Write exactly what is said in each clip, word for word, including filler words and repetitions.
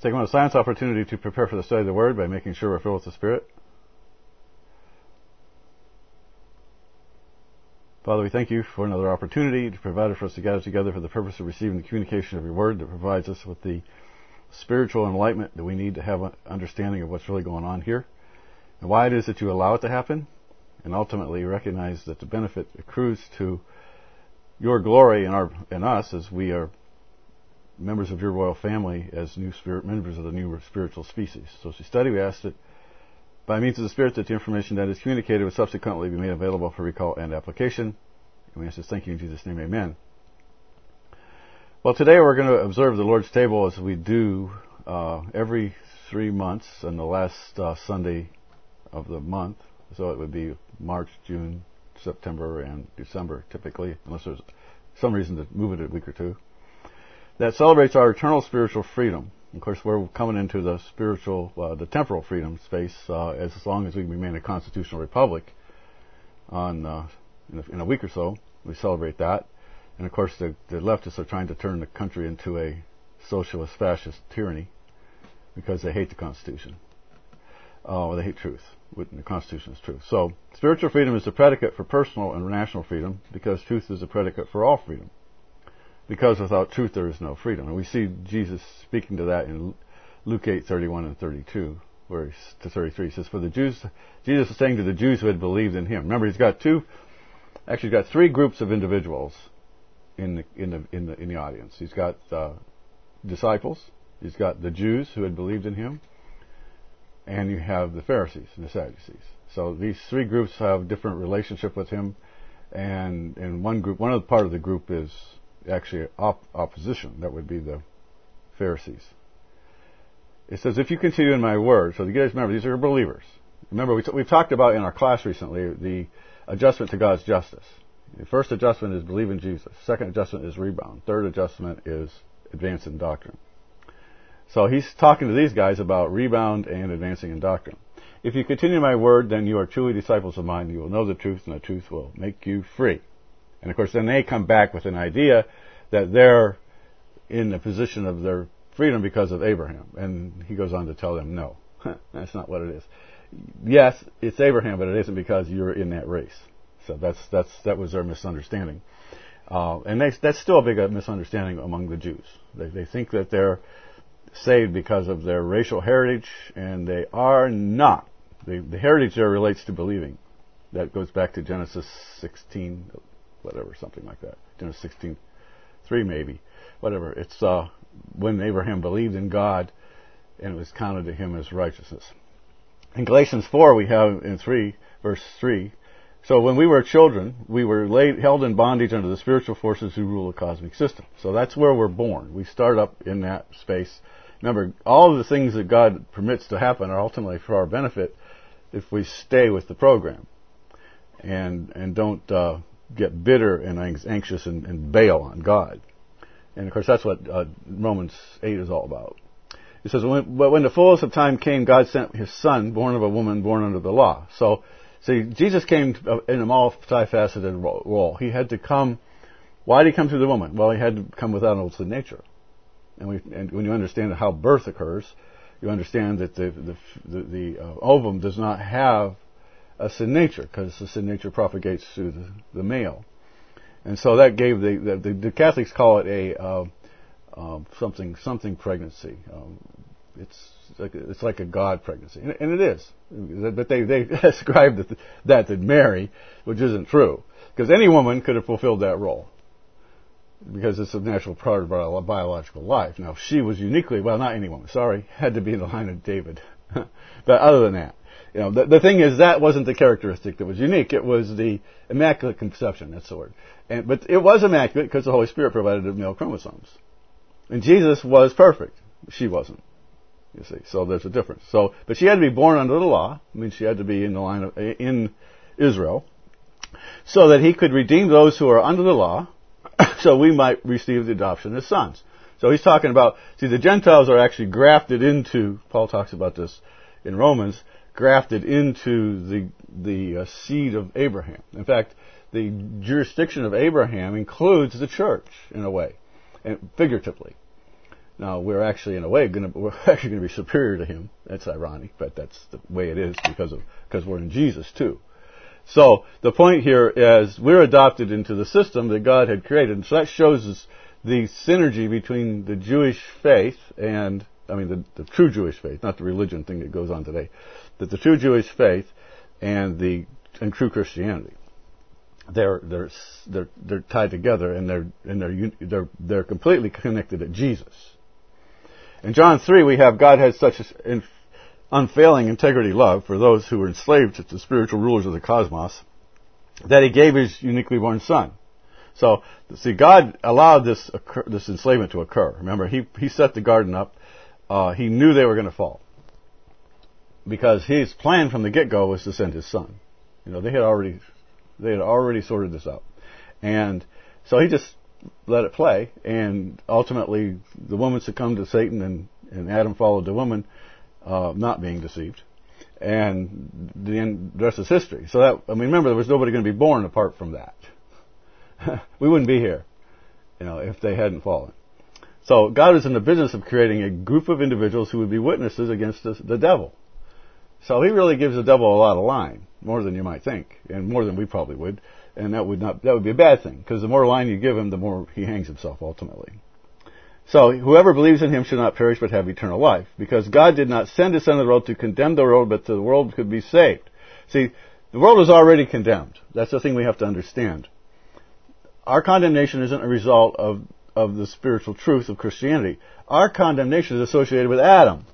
take a moment of silence opportunity to prepare for the study of the Word by making sure we're filled with the Spirit. Father, we thank you for another opportunity to provide for us to gather together for the purpose of receiving the communication of your Word that provides us with the spiritual enlightenment that we need to have an understanding of what's really going on here and why it is that you allow it to happen, and ultimately recognize that the benefit accrues to your glory in our in us as we are members of your royal family, as new spirit members of the new spiritual species. So as we study, we ask that by means of the Spirit that the information that is communicated will subsequently be made available for recall and application. And we ask this, thank you in Jesus' name, amen. Well, today we're going to observe the Lord's table as we do uh, every three months on the last uh, Sunday of the month. So it would be March, June, September, and December typically, unless there's some reason to move it a week or two. That celebrates our eternal spiritual freedom. Of course, we're coming into the spiritual, uh, the temporal freedom space uh, as long as we remain a constitutional republic. On uh, in, a, in a week or so, we celebrate that. And of course, the, the leftists are trying to turn the country into a socialist, fascist tyranny because they hate the Constitution. Oh, uh, they hate truth. The Constitution is truth. So, spiritual freedom is the predicate for personal and national freedom because truth is the predicate for all freedom. Because without truth there is no freedom. And we see Jesus speaking to that in Luke eight, thirty-one and thirty-two, where he's, to thirty-three, he says, for the Jews, Jesus is saying to the Jews who had believed in him. Remember, he's got two, actually he's got three groups of individuals in the, in the, in the, in the audience. He's got uh, disciples, he's got the Jews who had believed in him, and you have the Pharisees and the Sadducees. So these three groups have different relationship with him, and in one group, one other part of the group is actually op- opposition. That would be the Pharisees. It says, if you continue in my word, so you guys remember, these are believers. Remember, we t- we've talked about in our class recently the adjustment to God's justice. The first adjustment is believe in Jesus. Second adjustment is rebound. Third adjustment is advance in doctrine. So he's talking to these guys about rebound and advancing in doctrine. If you continue my word, then you are truly disciples of mine. You will know the truth, and the truth will make you free. And of course, then they come back with an idea that they're in the position of their freedom because of Abraham. And he goes on to tell them, no, that's not what it is. Yes, it's Abraham, but it isn't because you're in that race. So that's that's that was their misunderstanding. Uh, and they, that's still a big misunderstanding among the Jews. They, they think that they're saved because of their racial heritage, and they are not. The, the heritage there relates to believing. That goes back to Genesis sixteen, whatever, something like that. Genesis sixteen, three maybe, whatever. It's uh, when Abraham believed in God, and it was counted to him as righteousness. In Galatians four, we have in three, verse three. So when we were children, we were laid, held in bondage under the spiritual forces who rule the cosmic system. So that's where we're born. We start up in that space. Remember, all of the things that God permits to happen are ultimately for our benefit if we stay with the program and and don't uh, get bitter and anxious and, and bail on God. And of course, that's what uh, Romans eight is all about. It says, when, but when the fullness of time came, God sent his son, born of a woman, born under the law. So, see, Jesus came in a multifaceted role. He had to come. Why did he come through the woman? Well, he had to come without an old sin nature. And, we, and when you understand how birth occurs, you understand that the the, the, the uh, ovum does not have a sin nature because the sin nature propagates through the, the male. And so that gave the the, the Catholics call it a uh, uh, something something pregnancy. Um, it's like a, it's like a God pregnancy, and, and it is. But they they ascribed that that to Mary, which isn't true, because any woman could have fulfilled that role, because it's a natural part of our biological life. Now, she was uniquely, well, not any woman, sorry, had to be in the line of David. But other than that, you know, the, the thing is, that wasn't the characteristic that was unique. It was the immaculate conception, that's the word. And, but it was immaculate because the Holy Spirit provided the male chromosomes. And Jesus was perfect. She wasn't. You see, so there's a difference. So, but she had to be born under the law. I mean, she had to be in the line of, in Israel, so that he could redeem those who are under the law, so we might receive the adoption as sons. So he's talking about, see, the Gentiles are actually grafted into, Paul talks about this in Romans, grafted into the the uh, seed of Abraham. In fact, the jurisdiction of Abraham includes the church in a way, and figuratively. Now, we're actually, in a way, going to, we're actually going to be superior to him. That's ironic, but that's the way it is because of, because we're in Jesus too. So, the point here is we're adopted into the system that God had created. And so that shows us the synergy between the Jewish faith and, I mean, the, the true Jewish faith, not the religion thing that goes on today, that the true Jewish faith and the, and true Christianity. They're, they're, they're, they're tied together and they're, and they're, they're, they're completely connected to Jesus. In John three, we have God has such an unfailing integrity love for those who were enslaved to the spiritual rulers of the cosmos that he gave his uniquely born son. So, see, God allowed this occur, this enslavement to occur. Remember, he, he set the garden up. Uh, he knew they were going to fall. Because his plan from the get-go was to send his son. You know, they had already, they had already sorted this out. And so he just let it play, and ultimately the woman succumbed to Satan, and, and Adam followed the woman, uh, not being deceived. And the, end, the rest is history. So that, I mean, remember, there was nobody going to be born apart from that. We wouldn't be here, you know, if they hadn't fallen. So God is in the business of creating a group of individuals who would be witnesses against the, the devil. So he really gives the devil a lot of line, more than you might think, and more than we probably would. And that would not, that would be a bad thing, because the more line you give him, the more he hangs himself ultimately. So whoever believes in him should not perish but have eternal life, because God did not send his son to the world to condemn the world, but the world could be saved. See, the world is already condemned. That's the thing we have to understand. Our condemnation isn't a result of, of the spiritual truth of Christianity. Our condemnation is associated with Adam.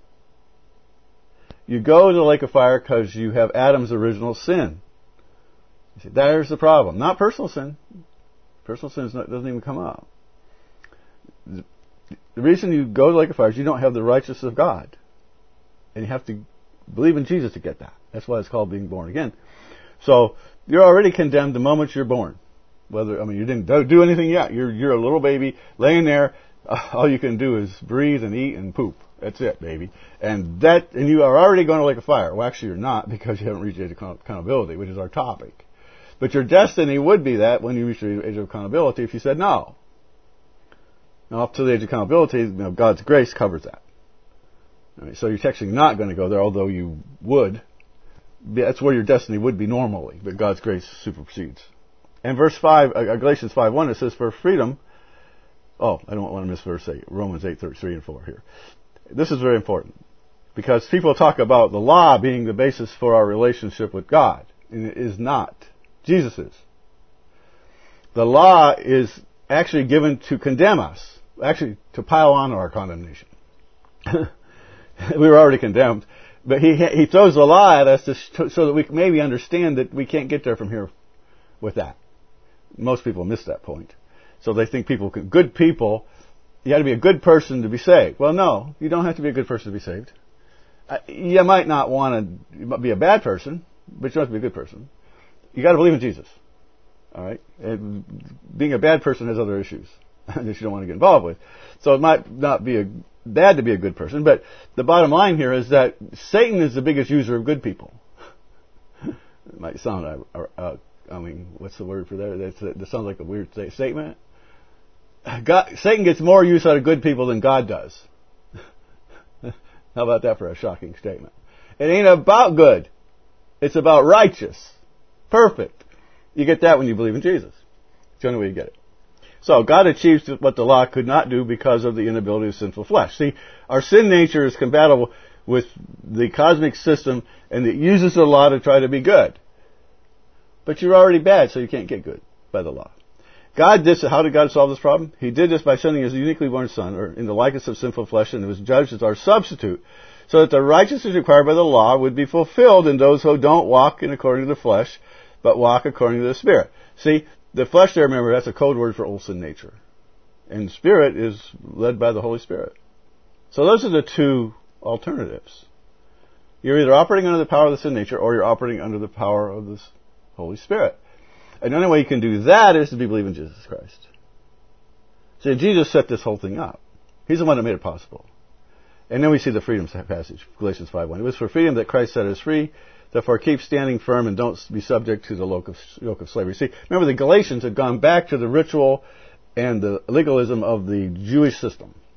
You go to the lake of fire because you have Adam's original sin. You see, there's the problem. Not personal sin. Personal sin is not, doesn't even come up. The, the reason you go to the lake of fire is you don't have the righteousness of God. And you have to believe in Jesus to get that. That's why it's called being born again. So, you're already condemned the moment you're born. Whether, I mean, you didn't do anything yet. You're, you're a little baby laying there. Uh, all you can do is breathe and eat and poop. That's it, baby. And that, and you are already going to like a fire. Well, actually, you're not, because you haven't reached the age of accountability, which is our topic. But your destiny would be that when you reach the age of accountability, if you said no. Now, up to the age of accountability, you know, God's grace covers that. All right, so you're actually not going to go there, although you would. That's where your destiny would be normally, but God's grace supersedes. And verse five, uh, Galatians five one, it says, for freedom, oh, I don't want to miss verse eight, Romans eight, three and four here. This is very important, because people talk about the law being the basis for our relationship with God, and it is not. Jesus is. The law is actually given to condemn us, actually to pile on our condemnation. We were already condemned, but he he throws the law at us to, so that we maybe understand that we can't get there from here with that. Most people miss that point. So they think people can, good people, you got to be a good person to be saved. Well, no, you don't have to be a good person to be saved. Uh, you might not want to be a bad person, but you don't have to be a good person. You got to believe in Jesus. All right? And being a bad person has other issues that you don't want to get involved with. So it might not be a, bad to be a good person, but the bottom line here is that Satan is the biggest user of good people. It might sound, uh, uh, I mean, what's the word for that? That's, that sounds like a weird statement. God, Satan gets more use out of good people than God does. How about that for a shocking statement? It ain't about good. It's about righteous. Perfect. You get that when you believe in Jesus. It's the only way you get it. So, God achieves what the law could not do because of the inability of sinful flesh. See, our sin nature is compatible with the cosmic system, and it uses the law to try to be good. But you're already bad, so you can't get good by the law. God did, how did God solve this problem? He did this by sending His uniquely born Son, or in the likeness of sinful flesh, and was judged as our substitute, so that the righteousness required by the law would be fulfilled in those who don't walk in according to the flesh, but walk according to the Spirit. See, the flesh there, remember, that's a code word for old sin nature. And Spirit is led by the Holy Spirit. So those are the two alternatives. You're either operating under the power of the sin nature, or you're operating under the power of the Holy Spirit. And the only way you can do that is to be believe in Jesus Christ. See, Jesus set this whole thing up. He's the one that made it possible. And then we see the freedom passage, Galatians five one. It was for freedom that Christ set us free. Therefore, keep standing firm and don't be subject to the yoke of, yoke of slavery. See, remember the Galatians had gone back to the ritual and the legalism of the Jewish system.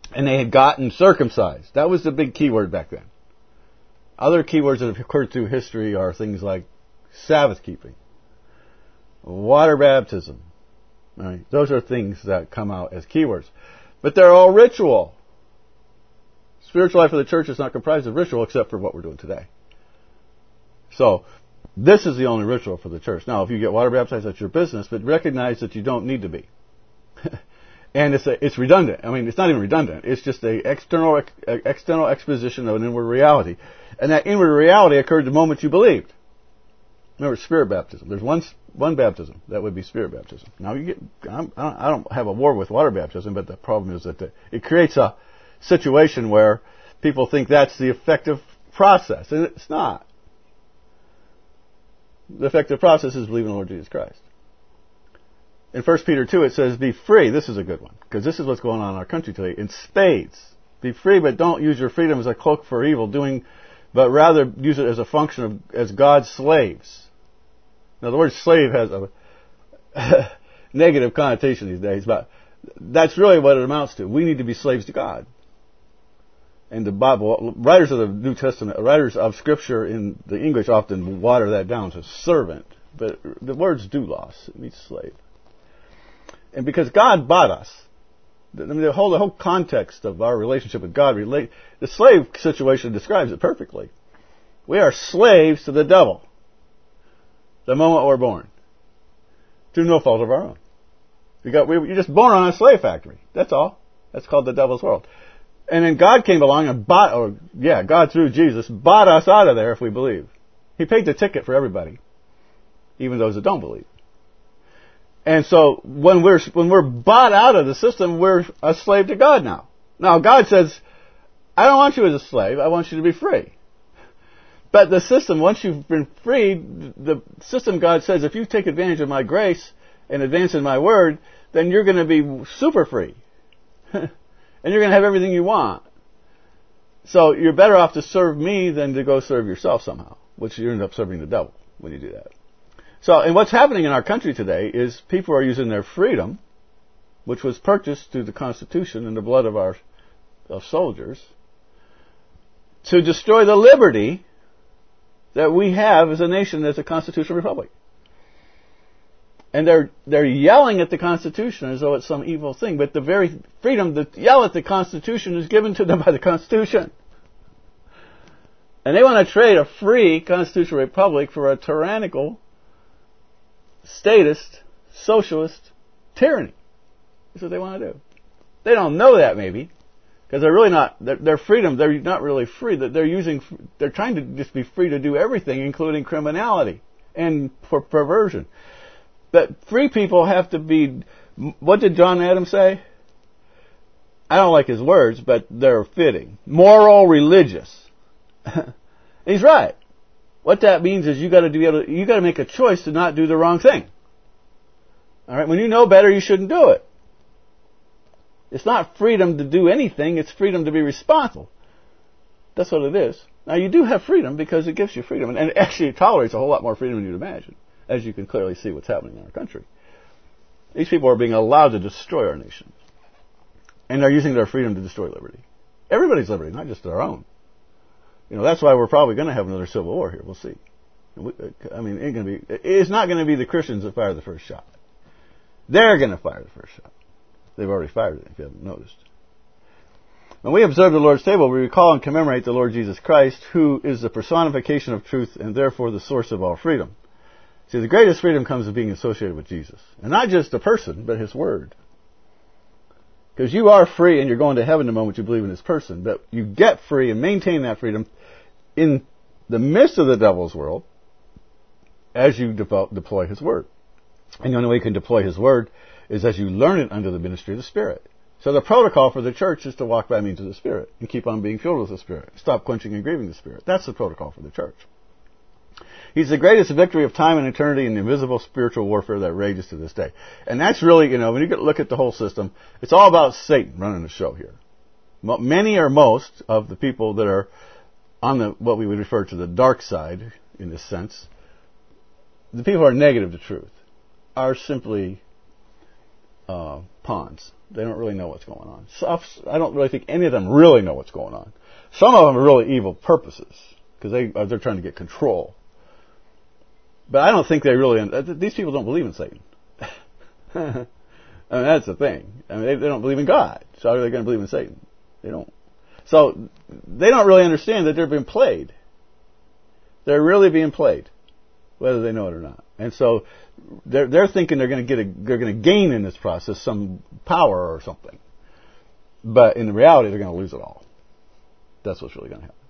And they had gotten circumcised. That was the big key word back then. Other keywords that have occurred through history are things like Sabbath keeping, water baptism. Right? Those are things that come out as keywords. But they're all ritual. Spiritual life of the church is not comprised of ritual except for what we're doing today. So, this is the only ritual for the church. Now, if you get water baptized, that's your business, but recognize that you don't need to be. And it's a, it's redundant. I mean, it's not even redundant. It's just a external external exposition of an inward reality. And that inward reality occurred the moment you believed. Remember, spirit baptism. There's one one baptism. That would be spirit baptism. Now, you get, I'm, I don't have a war with water baptism, but the problem is that the, it creates a situation where people think that's the effective process. And it's not. The effective process is believing in the Lord Jesus Christ. In First Peter two, it says, be free. This is a good one, because this is what's going on in our country today. In spades. Be free, but don't use your freedom as a cloak for evil, doing, but rather use it as a function of, as God's slaves. Now, the word slave has a negative connotation these days, but that's really what it amounts to. We need to be slaves to God. And the Bible, writers of the New Testament, writers of Scripture in the English often water that down to servant. But the word's doulos. It means slave. And because God bought us, I mean, the whole, the whole context of our relationship with God, relate, the slave situation describes it perfectly. We are slaves to the devil the moment we're born, through no fault of our own. We got, we, you're just born on a slave factory. That's all. That's called the devil's world. And then God came along and bought, or yeah, God through Jesus bought us out of there if we believe. He paid the ticket for everybody, even those that don't believe. And so when we're when we're bought out of the system, we're a slave to God now. Now God says, I don't want you as a slave. I want you to be free. But the system, once you've been freed, the system, God says, if you take advantage of my grace and advance in my word, then you're going to be super free. And you're going to have everything you want. So you're better off to serve me than to go serve yourself somehow, which you end up serving the devil when you do that. So, and what's happening in our country today is people are using their freedom, which was purchased through the Constitution and the blood of our of soldiers, to destroy the liberty that we have as a nation, as a constitutional republic. And they're they're yelling at the Constitution as though it's some evil thing, but the very freedom to yell at the Constitution is given to them by the Constitution. And they want to trade a free constitutional republic for a tyrannical, statist, socialist tyranny. That's what they want to do. They don't know that maybe, because they're really not. Their, their freedom, they're not really free. That they're using, they're trying to just be free to do everything, including criminality and per- perversion. But free people have to be, what did John Adams say? I don't like his words, but they're fitting. Moral religious. He's right. What that means is you gotta be able to, you gotta make a choice to not do the wrong thing. Alright, when you know better, you shouldn't do it. It's not freedom to do anything, it's freedom to be responsible. That's what it is. Now you do have freedom because it gives you freedom, and actually it tolerates a whole lot more freedom than you'd imagine, as you can clearly see what's happening in our country. These people are being allowed to destroy our nation. And they're using their freedom to destroy liberty. Everybody's liberty, not just our own. You know, that's why we're probably going to have another civil war here. We'll see. I mean, it ain't gonna be, it's not going to be the Christians that fire the first shot. They're going to fire the first shot. They've already fired it, if you haven't noticed. When we observe the Lord's table, we recall and commemorate the Lord Jesus Christ, who is the personification of truth and therefore the source of all freedom. See, the greatest freedom comes of being associated with Jesus. And not just a person, but His Word. Because you are free and you're going to heaven the moment you believe in His person. But you get free and maintain that freedom in the midst of the devil's world as you develop, deploy His Word. And the only way you can deploy His Word is as you learn it under the ministry of the Spirit. So the protocol for the church is to walk by means of the Spirit and keep on being filled with the Spirit. Stop quenching and grieving the Spirit. That's the protocol for the church. He's the greatest victory of time and eternity in the invisible spiritual warfare that rages to this day. And that's really, you know, when you look at the whole system, it's all about Satan running the show here. Many or most of the people that are on the what we would refer to the dark side, in this sense, the people who are negative to truth, are simply uh, pawns. They don't really know what's going on. Some, I don't really think any of them really know what's going on. Some of them are really evil purposes because they uh, they're trying to get control. But I don't think they really. These people don't believe in Satan. I mean, that's the thing. I mean, they, they don't believe in God. So how are they going to believe in Satan? They don't. So they don't really understand that they're being played. They're really being played, whether they know it or not. And so they're they're thinking they're going to get a, they're going to gain in this process some power or something. But in reality, they're going to lose it all. That's what's really going to happen.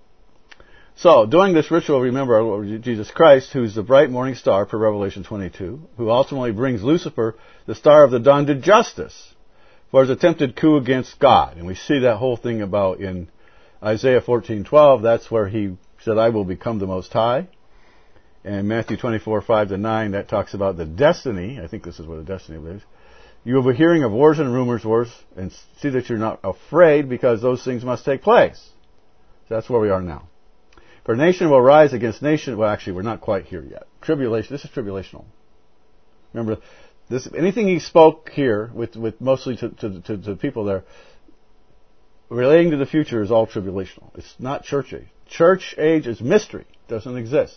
So, doing this ritual, remember our Lord Jesus Christ, who's the bright morning star, per Revelation twenty-two, who ultimately brings Lucifer, the star of the dawn, to justice for his attempted coup against God. And we see that whole thing about in Isaiah fourteen twelve. That's where he said, I will become the Most High. And Matthew twenty-four, five to nine, that talks about the destiny. I think this is what the destiny is. You will be hearing of wars and rumors, wars, and see that you're not afraid, because those things must take place. So that's where we are now. For nation will rise against nation. Well, actually, we're not quite here yet. Tribulation. This is tribulational. Remember, this. Anything he spoke here, with, with mostly to, to, to, to people there, relating to the future, is all tribulational. It's not church age. Church age is mystery. It doesn't exist.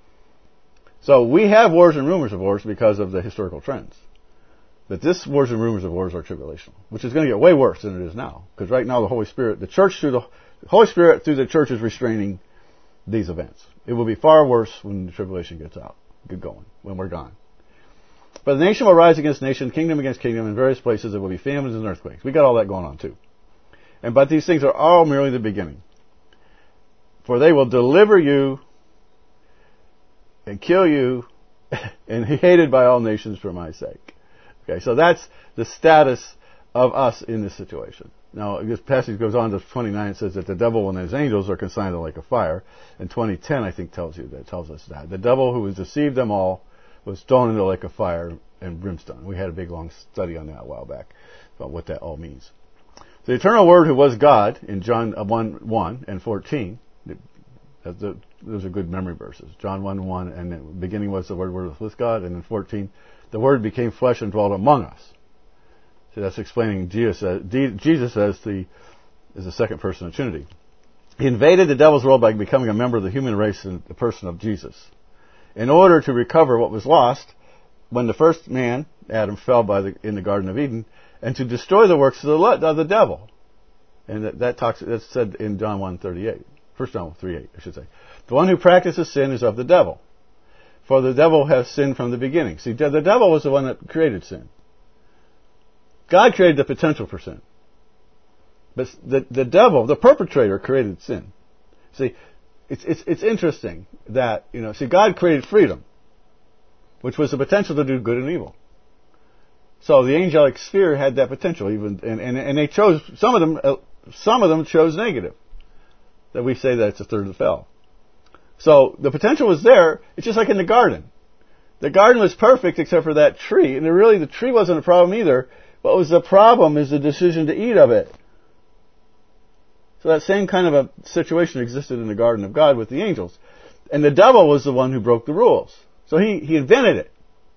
So we have wars and rumors of wars because of the historical trends. But this wars and rumors of wars are tribulational, which is going to get way worse than it is now. Because right now the Holy Spirit, the church through the, the Holy Spirit through the church is restraining these events. It will be far worse when the tribulation gets out, get going, when we're gone. But the nation will rise against nation, kingdom against kingdom. In various places there will be famines and earthquakes. We got all that going on too. And but these things are all merely the beginning. For they will deliver you and kill you and be hated by all nations for my sake. Okay, so that's the status of us in this situation. Now, this passage goes on to twenty-nine. It says that the devil and his angels are consigned to lake of fire. And twenty ten, I think, tells you that tells us that the devil who has deceived them all was thrown into the lake of fire and brimstone. We had a big long study on that a while back about what that all means. The eternal Word, who was God, in John one one and fourteen. Those are good memory verses. John one one, and the beginning was the Word, Word was with God, and in fourteen, the Word became flesh and dwelt among us. So that's explaining Jesus as, Jesus as the as the second person of the Trinity. He invaded the devil's world by becoming a member of the human race in the person of Jesus, in order to recover what was lost when the first man, Adam, fell by the, in the Garden of Eden, and to destroy the works of the, of the devil. And that, that talks that's said in John one thirty-eight. First John three eight, I should say. The one who practices sin is of the devil, for the devil has sinned from the beginning. See, the devil was the one that created sin. God created the potential for sin. But the, the devil, the perpetrator, created sin. See, it's, it's, it's interesting that, you know, see, God created freedom, which was the potential to do good and evil. So the angelic sphere had that potential, even, and, and, and they chose, some of them, uh, some of them chose negative. That we say that it's a third that fell. So the potential was there. It's just like in the garden. The garden was perfect except for that tree, and really the tree wasn't a problem either. What was the problem is the decision to eat of it. So that same kind of a situation existed in the garden of God with the angels. And the devil was the one who broke the rules. So he, he invented it.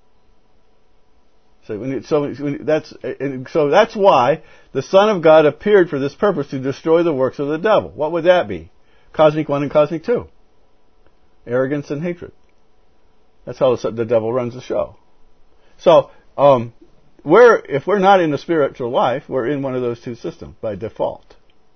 So, when it, so when that's so that's why the Son of God appeared for this purpose, to destroy the works of the devil. What would that be? Cosmic one and cosmic two. Arrogance and hatred. That's how the, the devil runs the show. So, um, we're, if we're not in the spiritual life, we're in one of those two systems by default.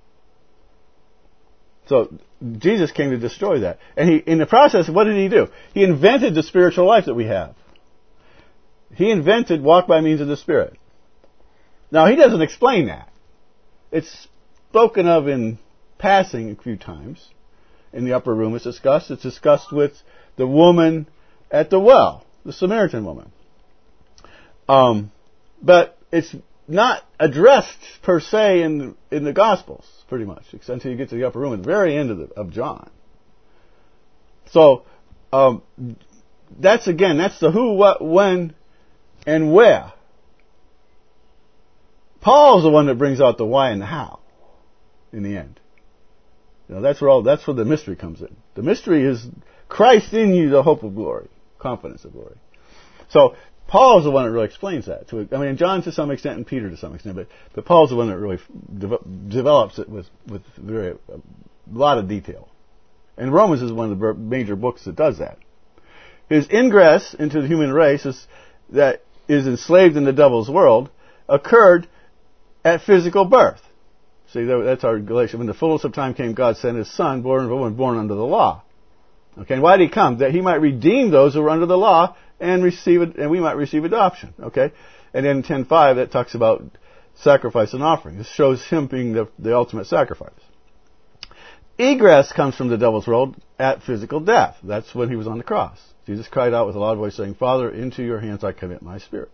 So Jesus came to destroy that. And he, in the process, what did he do? He invented the spiritual life that we have. He invented walk by means of the Spirit. Now, he doesn't explain that. It's spoken of in passing a few times. In the upper room it's discussed. It's discussed with the woman at the well, the Samaritan woman. Um, but it's not addressed per se in in the Gospels, pretty much, until you get to the upper room at the very end of, the, of John. So, um, that's again, that's the who, what, when, and where. Paul's the one that brings out the why and the how in the end. You know, that's where all, that's where the mystery comes in. The mystery is Christ in you, the hope of glory, confidence of glory. So Paul is the one that really explains that. To, I mean, John to some extent and Peter to some extent, but, but Paul's the one that really de- develops it with, with very, a lot of detail. And Romans is one of the major books that does that. His ingress into the human race is, that is enslaved in the devil's world occurred at physical birth. See, that's our Galatians. When the fullness of time came, God sent His Son, born of a woman, born under the law. Okay, and why did He come? That He might redeem those who were under the law and receive it, and we might receive adoption. Okay, and then ten five that talks about sacrifice and offering. This shows Him being the, the ultimate sacrifice. Egress comes from the devil's world at physical death. That's when He was on the cross. Jesus cried out with a loud voice, saying, "Father, into Your hands I commit my spirit."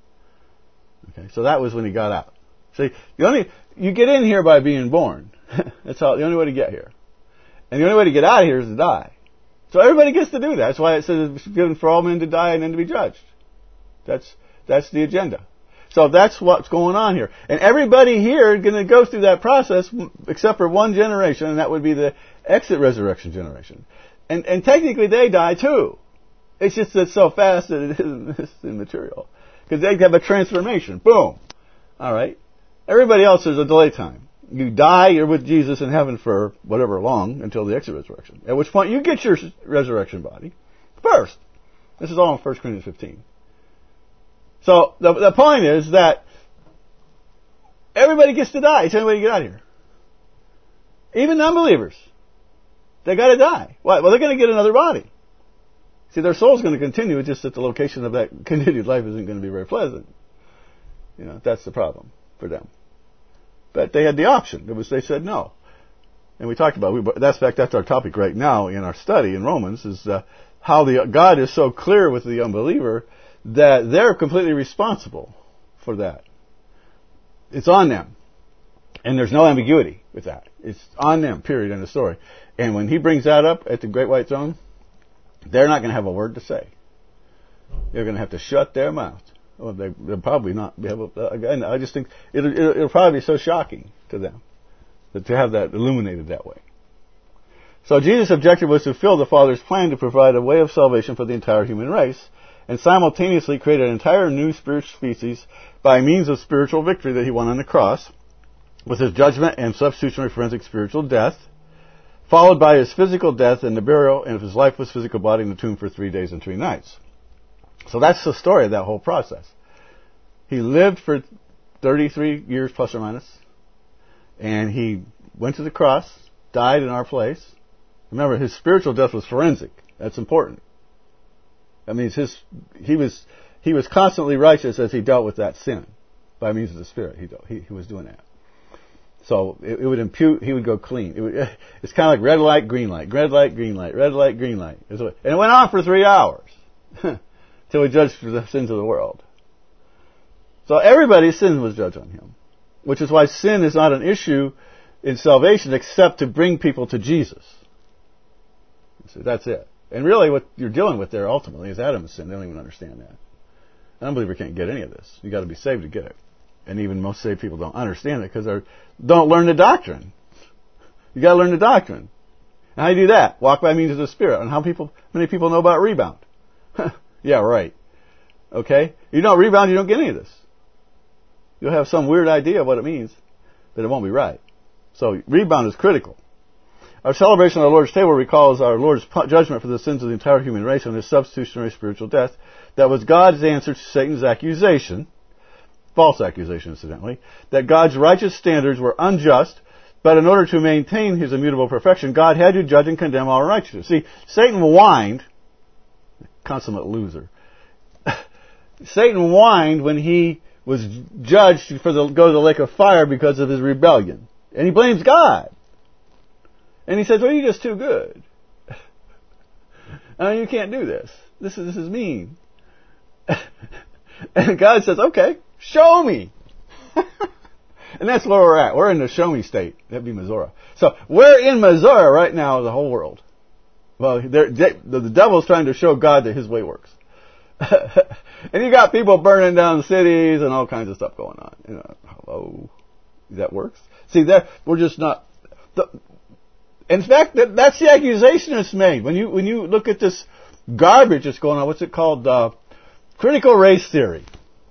Okay, so that was when He got out. See, the only you get in here by being born. That's how the only way to get here, and the only way to get out of here is to die. So everybody gets to do that. That's why it says it's given for all men to die and then to be judged. That's that's the agenda. So that's what's going on here. And everybody here is going to go through that process except for one generation, and that would be the exit resurrection generation. And and technically they die too. It's just that so fast that it isn't it's immaterial. Because they have a transformation. Boom. All right. Everybody else is a delay time. You die, you're with Jesus in heaven for whatever long until the exit resurrection. At which point you get your resurrection body first. This is all in First Corinthians fifteen. So the, the point is that everybody gets to die. It's the only way to get out of here. Even non-believers. They got to die. Why? Well, they're going to get another body. See, their soul's going to continue. It's just that the location of that continued life isn't going to be very pleasant. You know, that's the problem for them. But they had the option. It was, they said no. And we talked about, we, that's, in fact, that's our topic right now in our study in Romans, is uh, how the God is so clear with the unbeliever that they're completely responsible for that. It's on them. And there's no ambiguity with that. It's on them, period, in the story. And when He brings that up at the Great White Throne, they're not going to have a word to say. They're going to have to shut their mouth. Well, they, they'll probably not be able to, again, I just think it'll, it'll, it'll probably be so shocking to them that to have that illuminated that way. So Jesus' objective was to fulfill the Father's plan to provide a way of salvation for the entire human race and simultaneously create an entire new spiritual species by means of spiritual victory that He won on the cross with His judgment and substitutionary forensic spiritual death, followed by His physical death and the burial and His lifeless physical body in the tomb for three days and three nights. So that's the story of that whole process. He lived for thirty-three years plus or minus, and He went to the cross, died in our place. Remember, His spiritual death was forensic. That's important. That means his he was he was constantly righteous as He dealt with that sin by means of the Spirit. He he, he was doing that. So it, it would impute. He would go clean. It would, it's kind of like red light, green light, red light, green light, red light, green light. And it went on for three hours. Till He judged for the sins of the world. So everybody's sin was judged on Him. Which is why sin is not an issue in salvation except to bring people to Jesus. So that's it. And really what you're dealing with there ultimately is Adam's sin. They don't even understand that. An unbeliever can't get any of this. You've got to be saved to get it. And even most saved people don't understand it because they don't learn the doctrine. You've got to learn the doctrine. And how do you do that? Walk by means of the Spirit. And how people, many people know about rebound? Yeah, right. Okay? You don't rebound, you don't get any of this. You'll have some weird idea of what it means, but it won't be right. So rebound is critical. Our celebration of the Lord's table recalls our Lord's judgment for the sins of the entire human race and His substitutionary spiritual death. That was God's answer to Satan's accusation, false accusation incidentally, that God's righteous standards were unjust, but in order to maintain His immutable perfection, God had to judge and condemn all unrighteousness. See, Satan whined, consummate loser. Satan whined when he was judged for the go to the lake of fire because of his rebellion. And he blames God. And he says, well, you're just too good. I mean, you can't do this. This is, this is mean. And God says, okay, show me. And that's where we're at. We're in the show me state. That'd be Missouri. So we're in Missouri right now, the whole world. Well, they, the devil's trying to show God that His way works. And you got people burning down cities and all kinds of stuff going on. You know, hello, that works. See, that we're just not. The, in fact, that, that's the accusation that's made when you when you look at this garbage that's going on. What's it called? Uh, Critical race theory.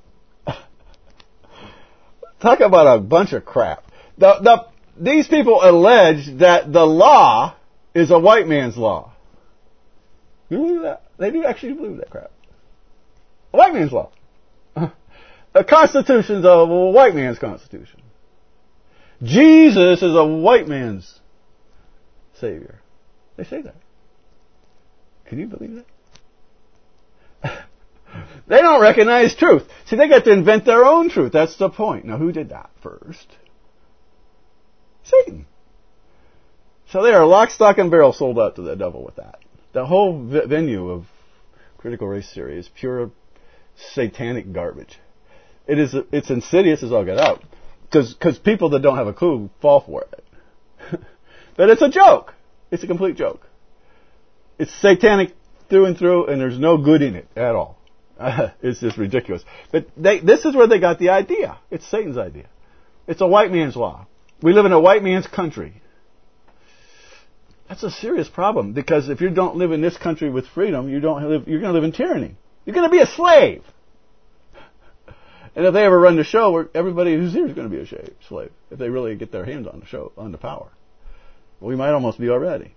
Talk about a bunch of crap. The, the, these people allege that the law is a white man's law. You believe that? They do actually believe that crap. A white man's law. The Constitution's a white man's constitution. Jesus is a white man's Savior. They say that. Can you believe that? They don't recognize truth. See, they got to invent their own truth. That's the point. Now, who did that first? Satan. So they are lock, stock, and barrel sold out to the devil with that. The whole v- venue of critical race theory is pure satanic garbage. It is. It's insidious as all get out. Because people that don't have a clue fall for it. But it's a joke. It's a complete joke. It's satanic through and through, and there's no good in it at all. It's just ridiculous. But they, this is where they got the idea. It's Satan's idea. It's a white man's law. We live in a white man's country. That's a serious problem, because if you don't live in this country with freedom, you don't live. You're going to live in tyranny. You're going to be a slave. And if they ever run the show, everybody who's here is going to be a slave. If they really get their hands on the show, on the power. We might almost be already.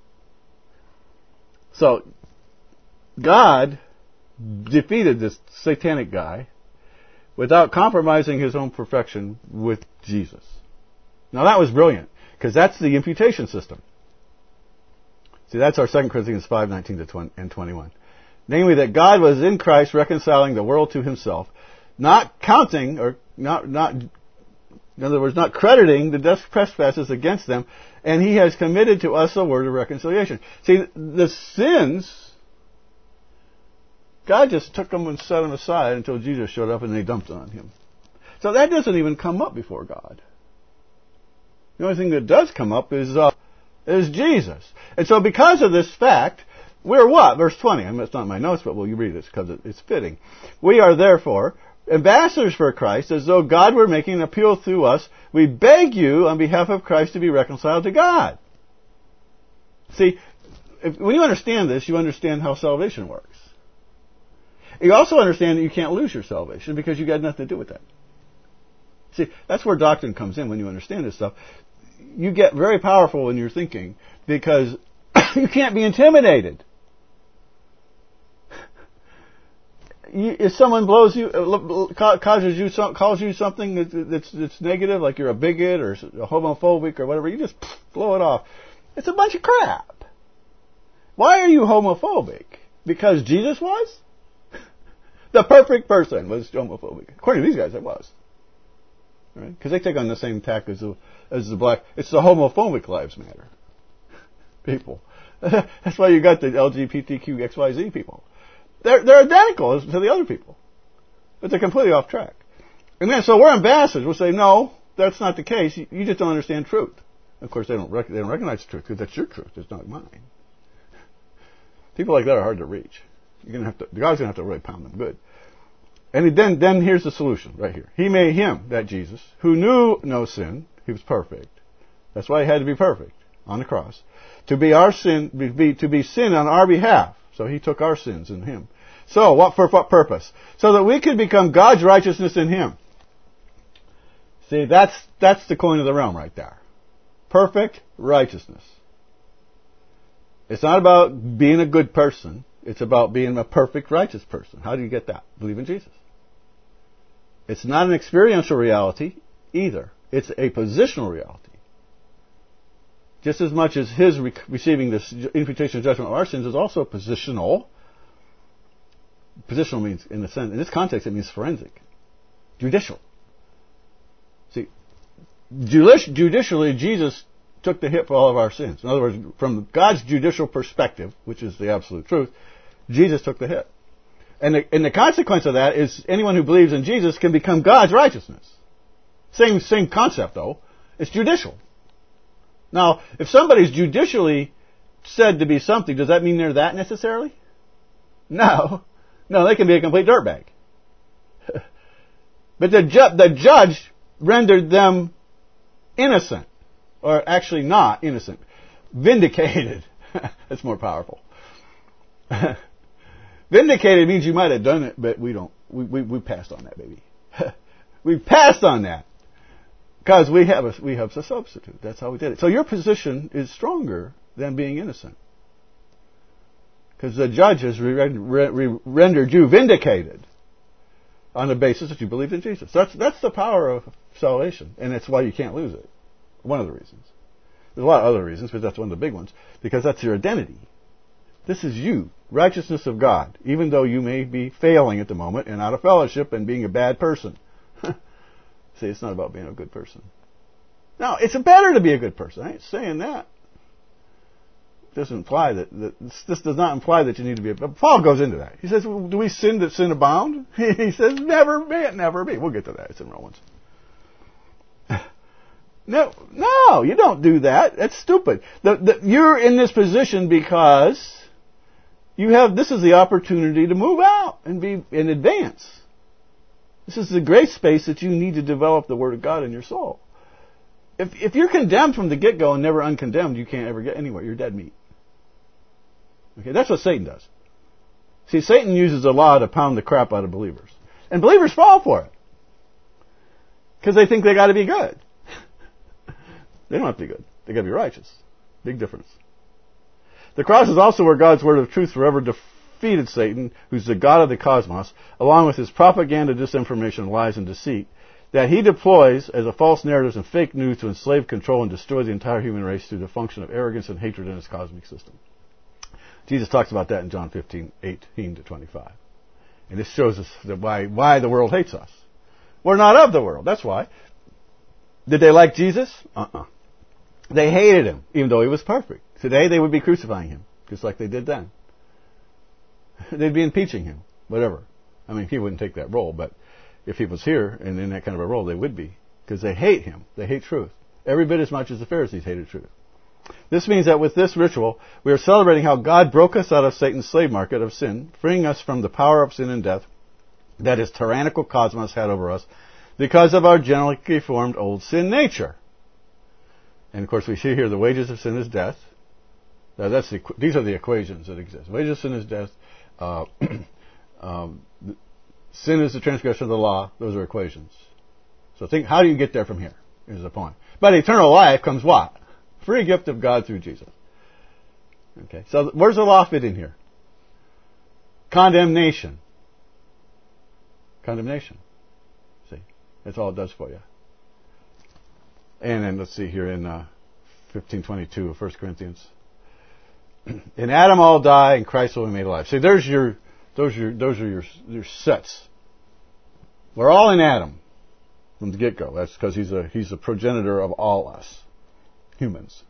So, God defeated this satanic guy without compromising his own perfection with Jesus. Now that was brilliant, because that's the imputation system. See, that's our Second Corinthians five, nineteen and twenty-one. Namely, that God was in Christ reconciling the world to himself, not counting, or not, not, in other words, not crediting the trespasses against them, and he has committed to us a word of reconciliation. See, the sins, God just took them and set them aside until Jesus showed up and they dumped it on him. So that doesn't even come up before God. The only thing that does come up is, uh, is Jesus. And so because of this fact, we're what? Verse twenty. I mean, it's not in my notes, but well, you read it because it's fitting. We are therefore ambassadors for Christ, as though God were making an appeal through us. We beg you on behalf of Christ to be reconciled to God. See, if, when you understand this, you understand how salvation works. You also understand that you can't lose your salvation because you got nothing to do with that. See, that's where doctrine comes in when you understand this stuff. You get very powerful in your thinking because you can't be intimidated. If someone blows you, causes you, calls you something that's that's negative, like you're a bigot or homophobic or whatever, you just blow it off. It's a bunch of crap. Why are you homophobic? Because Jesus was? The perfect person was homophobic. According to these guys, it was. Right? Because they take on the same tack as the, as the black. It's the homophobic lives matter people. That's why you got the L G B T Q X Y Z people. They're, they're identical to the other people. But they're completely off track. And then, so we're ambassadors. We'll say, no, that's not the case. You, you just don't understand truth. Of course, they don't, rec- they don't recognize the truth because that's your truth. It's not mine. People like that are hard to reach. You're gonna have to, God's going to have to really pound them good. And then, then here's the solution right here. He made him, that Jesus, who knew no sin. He was perfect. That's why he had to be perfect on the cross. To be our sin, be, to be sin on our behalf. So he took our sins in him. So, what for what purpose? So that we could become God's righteousness in him. See, that's that's the coin of the realm right there. Perfect righteousness. It's not about being a good person. It's about being a perfect righteous person. How do you get that? Believe in Jesus. It's not an experiential reality either. It's a positional reality. Just as much as his re- receiving this imputation of judgment of our sins is also positional. Positional means, in the sense, in this context, it means forensic, judicial. See, judici- judicially, Jesus took the hit for all of our sins. In other words, from God's judicial perspective, which is the absolute truth, Jesus took the hit. And the, and the consequence of that is anyone who believes in Jesus can become God's righteousness. Same same concept, though. It's judicial. Now, if somebody's judicially said to be something, does that mean they're that necessarily? No. No, they can be a complete dirtbag. But the, ju- the judge rendered them innocent. Or actually not innocent. Vindicated. That's more powerful. Vindicated means you might have done it, but we don't. We we, we passed on that, baby. We passed on that because we have a we have a substitute. That's how we did it. So your position is stronger than being innocent, because the judge has re- re- rendered you vindicated on the basis that you believed in Jesus. That's that's the power of salvation, and that's why you can't lose it. One of the reasons. There's a lot of other reasons, but that's one of the big ones, because that's your identity. This is you, righteousness of God, even though you may be failing at the moment and out of fellowship and being a bad person. See, it's not about being a good person. No, it's better to be a good person. I ain't saying that. It doesn't imply that, that this does not imply that you need to be a, but Paul goes into that. He says, well, do we sin that sin abound? He says, never be it, never be. We'll get to that. It's in Romans. No, no, you don't do that. That's stupid. The, the, you're in this position because you have, this is the opportunity to move out and be in advance. This is the great space that you need to develop the Word of God in your soul. If if you're condemned from the get-go and never uncondemned, you can't ever get anywhere. You're dead meat. Okay, that's what Satan does. See, Satan uses the law to pound the crap out of believers. And believers fall for it. Because they think they got to be good. They don't have to be good. They got to be righteous. Big difference. The cross is also where God's word of truth forever defeated Satan, who's the god of the cosmos, along with his propaganda, disinformation, lies, and deceit, that he deploys as a false narratives and fake news to enslave, control, and destroy the entire human race through the function of arrogance and hatred in its cosmic system. Jesus talks about that in John fifteen, eighteen to twenty-five. And this shows us that why, why the world hates us. We're not of the world. That's why. Did they like Jesus? Uh-uh. They hated him, even though he was perfect. Today they would be crucifying him, just like they did then. They'd be impeaching him, whatever. I mean, he wouldn't take that role, but if he was here and in that kind of a role, they would be. Because they hate him. They hate truth. Every bit as much as the Pharisees hated truth. This means that with this ritual, we are celebrating how God broke us out of Satan's slave market of sin, freeing us from the power of sin and death that his tyrannical cosmos had over us because of our genetically formed old sin nature. And of course, we see here the wages of sin is death. Now, that's the, these are the equations that exist. Wages of sin is death. Uh, um, sin is the transgression of the law. Those are equations. So think, how do you get there from here? Is the point. But eternal life comes what? Free gift of God through Jesus. Okay. So where's the law fit in here? Condemnation. Condemnation. See, that's all it does for you. And then let's see here in uh, fifteen twenty-two of First Corinthians. In Adam all die, and Christ will be made alive. See, there's your, those are your, those are your, your sets. We're all in Adam from the get-go. That's because he's a he's a progenitor of all us humans.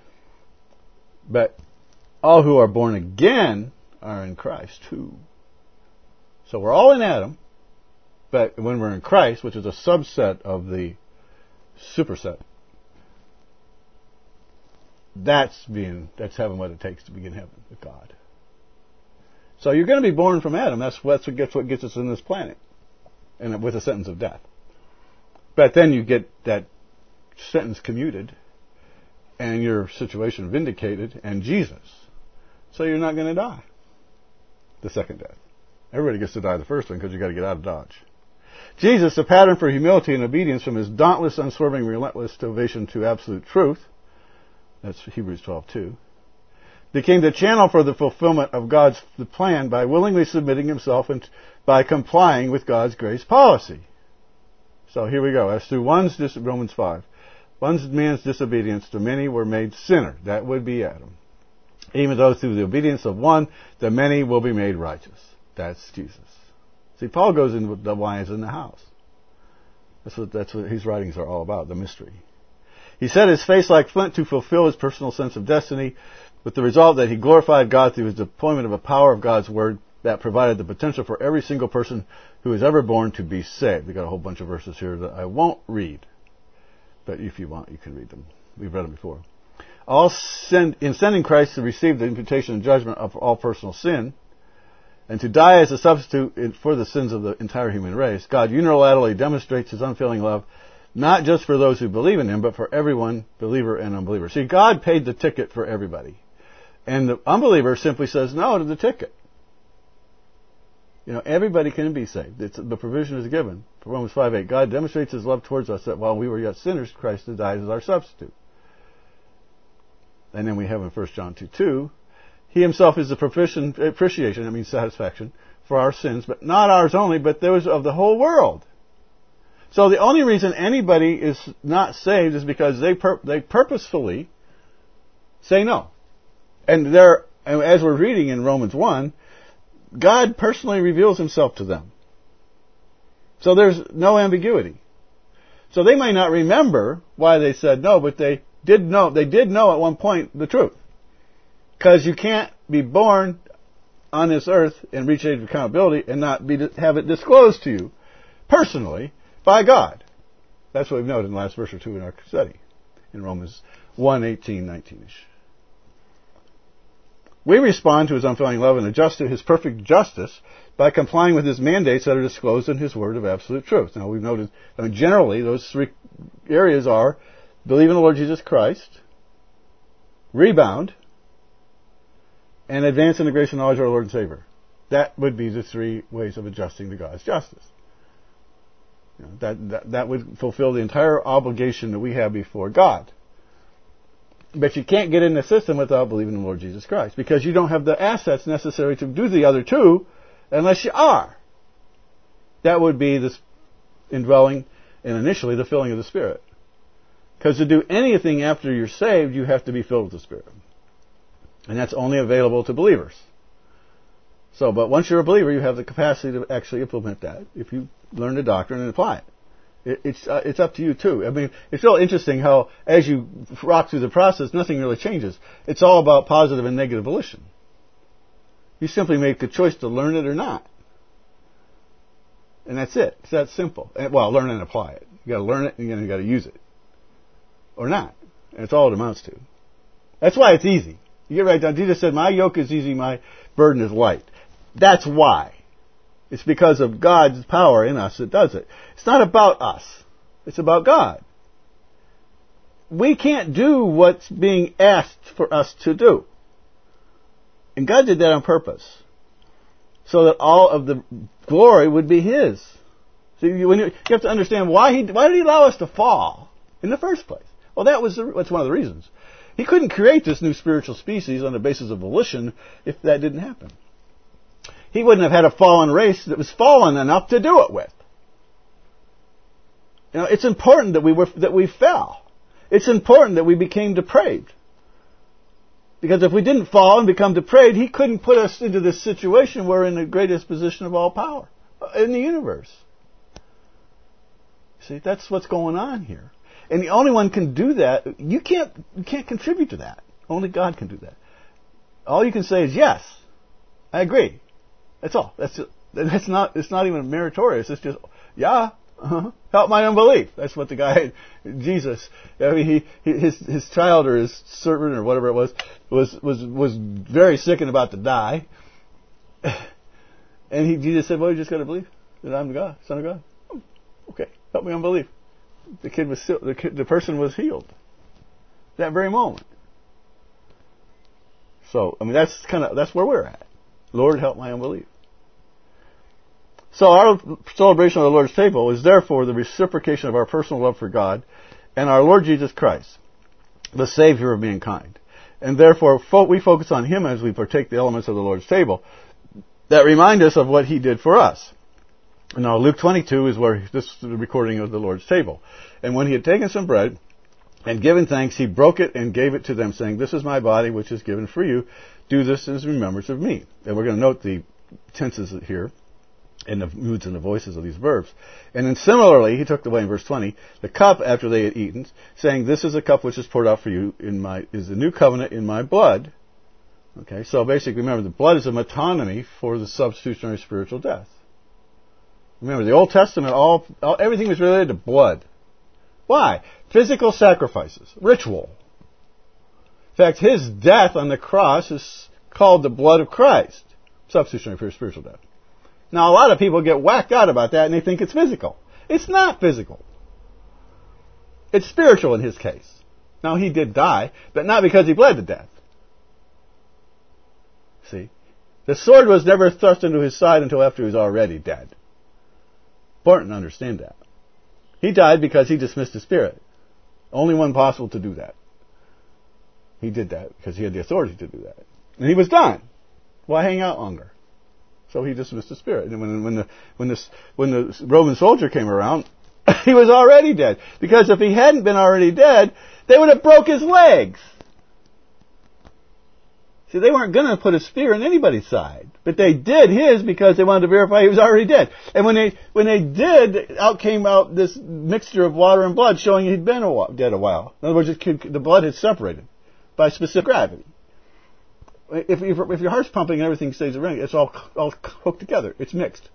But all who are born again are in Christ too. So we're all in Adam, but when we're in Christ, which is a subset of the superset, that's being that's having what it takes to begin heaven with God. So you're going to be born from Adam. That's that's what gets what gets us in this planet, and with a sentence of death. But then you get that sentence commuted, and your situation vindicated, and Jesus. So you're not going to die the second death. Everybody gets to die the first one because you got to get out of Dodge. Jesus, a pattern for humility and obedience from his dauntless, unswerving, relentless devotion to absolute truth, that's Hebrews twelve two, became the channel for the fulfillment of God's plan by willingly submitting himself and by complying with God's grace policy. So here we go. As through one's, dis- Romans five, one man's disobedience, the many were made sinner. That would be Adam. Even though through the obedience of one, the many will be made righteous. That's Jesus. See, Paul goes into the why is in the house. That's what, that's what his writings are all about, the mystery. He set his face like flint to fulfill his personal sense of destiny, with the result that he glorified God through his deployment of a power of God's word that provided the potential for every single person who is ever born to be saved. We've got a whole bunch of verses here that I won't read. But if you want, you can read them. We've read them before. All send, in sending Christ to receive the imputation and judgment of all personal sin, and to die as a substitute for the sins of the entire human race, God unilaterally demonstrates his unfailing love, not just for those who believe in him, but for everyone, believer and unbeliever. See, God paid the ticket for everybody. And the unbeliever simply says no to the ticket. You know, everybody can be saved. It's, the provision is given. For Romans five eight, God demonstrates His love towards us that while we were yet sinners, Christ had died as our substitute. And then we have in First John two two, He Himself is the propitiation, that means satisfaction, for our sins, but not ours only, but those of the whole world. So the only reason anybody is not saved is because they pur- they purposefully say no. And there, as we're reading in Romans one, God personally reveals Himself to them. So there's no ambiguity. So they might not remember why they said no, but they did know, they did know at one point the truth. Because you can't be born on this earth and reach age of accountability and not be, have it disclosed to you personally by God. That's what we've noted in the last verse or two in our study in Romans one eighteen nineteen-ish. We respond to His unfailing love and adjust to His perfect justice by complying with His mandates that are disclosed in His word of absolute truth. Now, we've noted, I mean, generally, those three areas are believe in the Lord Jesus Christ, rebound, and advance in the grace and knowledge of our Lord and Savior. That would be the three ways of adjusting to God's justice. You know, that, that, that would fulfill the entire obligation that we have before God. But you can't get in the system without believing in the Lord Jesus Christ, because you don't have the assets necessary to do the other two unless you are. That would be this indwelling and initially the filling of the Spirit. Because to do anything after you're saved, you have to be filled with the Spirit. And that's only available to believers. So, but once you're a believer, you have the capacity to actually implement that if you learn the doctrine and apply it. it it's uh, it's up to you too. I mean, it's real interesting how as you rock through the process, nothing really changes. It's all about positive and negative volition. You simply make the choice to learn it or not. And that's it. It's that simple. And, well, learn and apply it. You got to learn it and you got to use it. Or not. And it's all it amounts to. That's why it's easy. You get right down. Jesus said, my yoke is easy, my burden is light. That's why. It's because of God's power in us that does it. It's not about us. It's about God. We can't do what's being asked for us to do. And God did that on purpose. So that all of the glory would be His. So you, when you, you have to understand why He, why did He allow us to fall in the first place? Well, that was the, that's one of the reasons. He couldn't create this new spiritual species on the basis of volition if that didn't happen. He wouldn't have had a fallen race that was fallen enough to do it with. You know, it's important that we were that we fell. It's important that we became depraved. Because if we didn't fall and become depraved, He couldn't put us into this situation where we're in the greatest position of all power in the universe. See, that's what's going on here. And the only one can do that, you can't you can't contribute to that. Only God can do that. All you can say is, yes, I agree. That's all. That's that's not. It's not even meritorious. It's just, yeah, uh-huh. Help my unbelief. That's what the guy, Jesus. I mean, he, he his his child or his servant or whatever it was was was was very sick and about to die, and he Jesus said, "Well, you just got to believe that I'm God, Son of God." Oh, okay, help me unbelief. The kid was the kid, the person was healed that very moment. So I mean, that's kind of that's where we're at. Lord, help my unbelief. So our celebration of the Lord's table is therefore the reciprocation of our personal love for God and our Lord Jesus Christ, the Savior of mankind. And therefore we focus on Him as we partake the elements of the Lord's table that remind us of what He did for us. Now Luke twenty-two is where this is the recording of the Lord's table. And when He had taken some bread and given thanks, He broke it and gave it to them, saying, "This is my body which is given for you. Do this as remembrance of me." And we're going to note the tenses here and the moods and the voices of these verbs. And then similarly, He took away in verse twenty the cup after they had eaten, saying, "This is a cup which is poured out for you in my is the new covenant in my blood." Okay, so basically, remember, the blood is a metonymy for the substitutionary spiritual death. Remember, the Old Testament, all, all everything was related to blood. Why? Physical sacrifices, ritual. In fact, His death on the cross is called the blood of Christ, substitutionary for spiritual death. Now, a lot of people get whacked out about that and they think it's physical. It's not physical. It's spiritual in His case. Now, He did die, but not because He bled to death. See? The sword was never thrust into his side until after he was already dead. Important to understand that. He died because he dismissed the spirit. Only one possible to do that. He did that because he had the authority to do that. And he was done. Why hang out longer? So he dismissed the spirit. And when, when, the, when, the, when the Roman soldier came around, he was already dead. Because if he hadn't been already dead, they would have broke his legs. See, they weren't going to put a spear in anybody's side. But they did his because they wanted to verify he was already dead. And when they when they did, out came out this mixture of water and blood showing he'd been a while, dead a while. In other words, it could, the blood had separated by specific gravity. If, if, if your heart's pumping and everything stays around, it's all, all hooked together. It's mixed.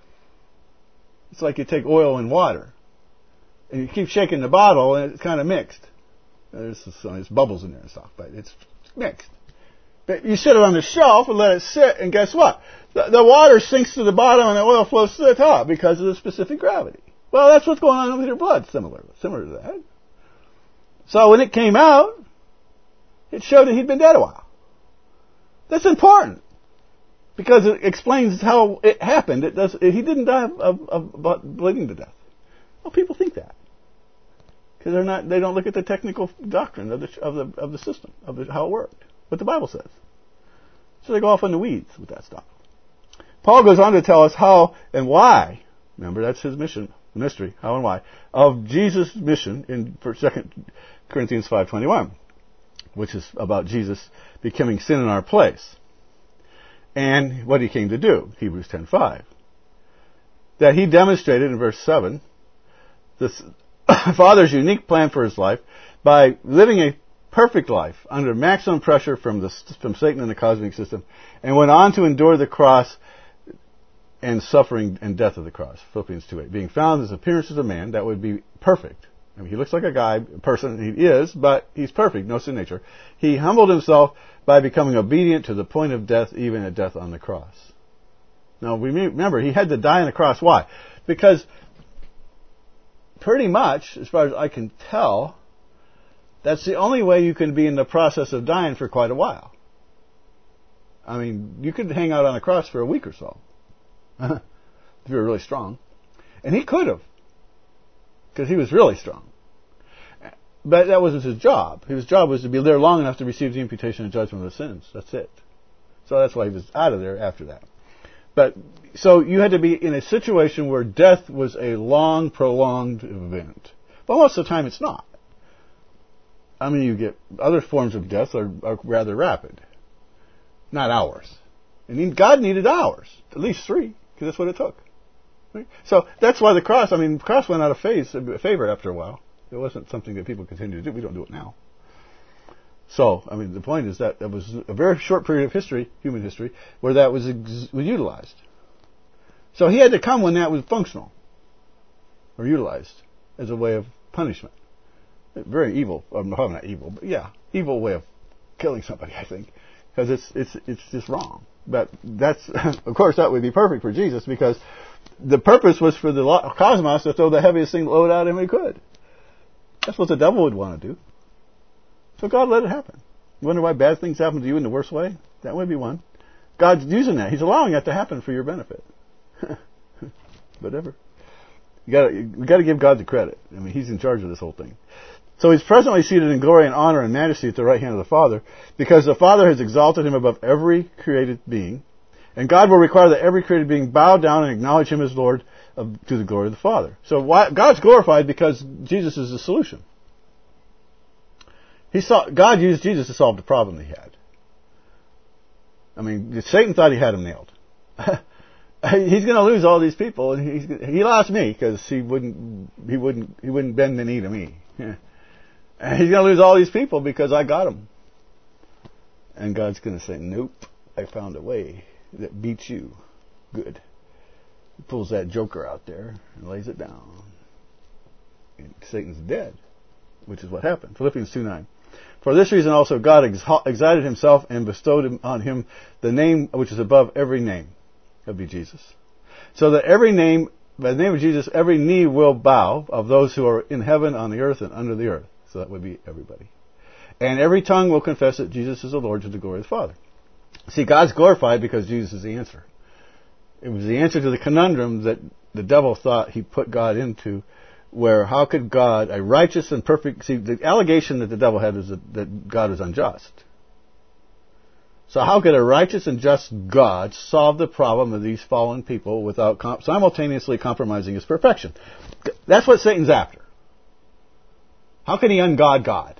It's like you take oil and water. And you keep shaking the bottle and it's kind of mixed. There's, there's bubbles in there and stuff, but it's mixed. But you sit it on the shelf and let it sit, and guess what? The, the water sinks to the bottom and the oil flows to the top because of the specific gravity. Well, that's what's going on with your blood, similar, similar to that. So when it came out, it showed that he'd been dead a while. That's important because it explains how it happened. It does. He didn't die of, of, of bleeding to death. Well, people think that because they're not. They don't look at the technical doctrine of the of the of the system of the, how it worked. What the Bible says. So they go off in the weeds with that stuff. Paul goes on to tell us how and why. Remember, that's his mission, the mystery, how and why, of Jesus' mission in Second Corinthians five twenty-one, which is about Jesus becoming sin in our place. And what he came to do, Hebrews ten five. That he demonstrated in verse seven, the Father's unique plan for his life by living a perfect life under maximum pressure from the from Satan and the cosmic system, and went on to endure the cross and suffering and death of the cross. Philippians two eight. Being found as appearance as a man, that would be perfect. I mean, he looks like a guy, a person, he is, but he's perfect, no sin nature. He humbled himself by becoming obedient to the point of death, even at death on the cross. Now, remember, he had to die on the cross. Why? Because pretty much, as far as I can tell, that's the only way you can be in the process of dying for quite a while. I mean, you could hang out on a cross for a week or so. If you were really strong. And he could have. Because he was really strong. But that wasn't his job. His job was to be there long enough to receive the imputation and judgment of the sins. That's it. So that's why he was out of there after that. But, so you had to be in a situation where death was a long, prolonged event. But most of the time it's not. I mean, you get other forms of death are, are rather rapid, not hours. And God needed hours, at least three, because that's what it took. Right? So that's why the cross. I mean, the cross went out of phase, favor after a while. It wasn't something that people continue to do. We don't do it now. So, I mean, the point is that there was a very short period of history, human history, where that was, ex- was utilized. So he had to come when that was functional or utilized as a way of punishment. Very evil, well, not evil, but yeah, evil way of killing somebody, I think, because it's it's it's just wrong. But that's, of course, that would be perfect for Jesus because the purpose was for the cosmos to throw the heaviest thing load out him he could. That's what the devil would want to do. So God let it happen. You wonder why bad things happen to you in the worst way? That would be one. God's using that. He's allowing that to happen for your benefit. Whatever. You got you got to give God the credit. I mean, He's in charge of this whole thing. So He's presently seated in glory and honor and majesty at the right hand of the Father, because the Father has exalted Him above every created being, and God will require that every created being bow down and acknowledge Him as Lord of, to the glory of the Father. So why, God's glorified because Jesus is the solution. He saw, God used Jesus to solve the problem He had. I mean, Satan thought he had him nailed. He's going to lose all these people, and he's, he lost me because he wouldn't, he wouldn't, he wouldn't bend the knee to me. And he's going to lose all these people because I got him. And God's going to say, nope, I found a way that beats you. Good. He pulls that joker out there and lays it down. And Satan's dead, which is what happened. Philippians two nine. For this reason also God exalted Himself and bestowed on Him the name which is above every name. That would be Jesus. So that every name, by the name of Jesus, every knee will bow of those who are in heaven, on the earth, and under the earth. So that would be everybody. And every tongue will confess that Jesus is the Lord to the glory of the Father. See, God's glorified because Jesus is the answer. It was the answer to the conundrum that the devil thought he put God into, where how could God, a righteous and perfect... See, the allegation that the devil had is that, that God is unjust. So how could a righteous and just God solve the problem of these fallen people without com- simultaneously compromising his perfection? That's what Satan's after. How can he ungod God?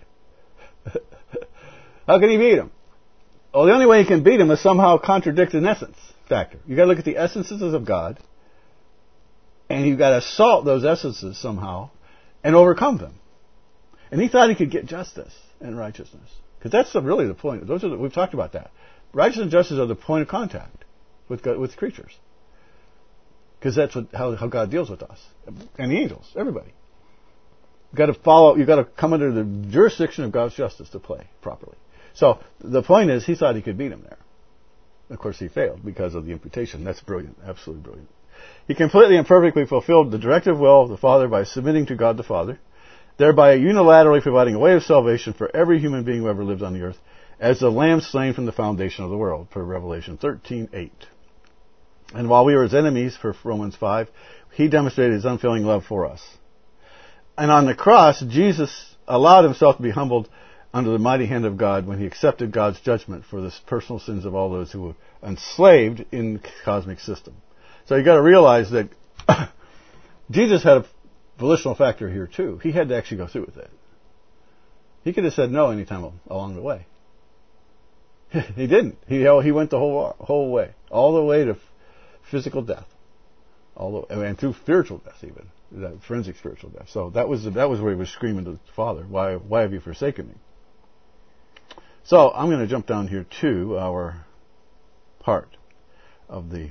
How can he beat him? Well, the only way he can beat him is somehow contradict an essence factor. You've got to look at the essences of God, and you've got to assault those essences somehow and overcome them. And he thought he could get justice and righteousness. Because that's the, really the point. Those are the, we've talked about that. Righteousness and justice are the point of contact with God, with creatures. Because that's what, how, how God deals with us. And the angels, everybody. You've got to follow, you've got to come under the jurisdiction of God's justice to play properly. So the point is, he thought he could beat him there. Of course, he failed because of the imputation. That's brilliant, absolutely brilliant. He completely and perfectly fulfilled the directive will of the Father by submitting to God the Father, thereby unilaterally providing a way of salvation for every human being who ever lived on the earth, as the Lamb slain from the foundation of the world, per Revelation thirteen eight. And while we were his enemies, per Romans five, he demonstrated his unfailing love for us. And on the cross, Jesus allowed himself to be humbled under the mighty hand of God when he accepted God's judgment for the personal sins of all those who were enslaved in the cosmic system. So you've got to realize that Jesus had a volitional factor here too. He had to actually go through with it. He could have said no anytime along the way. He didn't. He he went the whole whole way, all the way to physical death, all the, and through spiritual death even, that forensic spiritual death. So that was that was where he was screaming to the Father, "Why why have you forsaken me?" So I'm going to jump down here to our part of the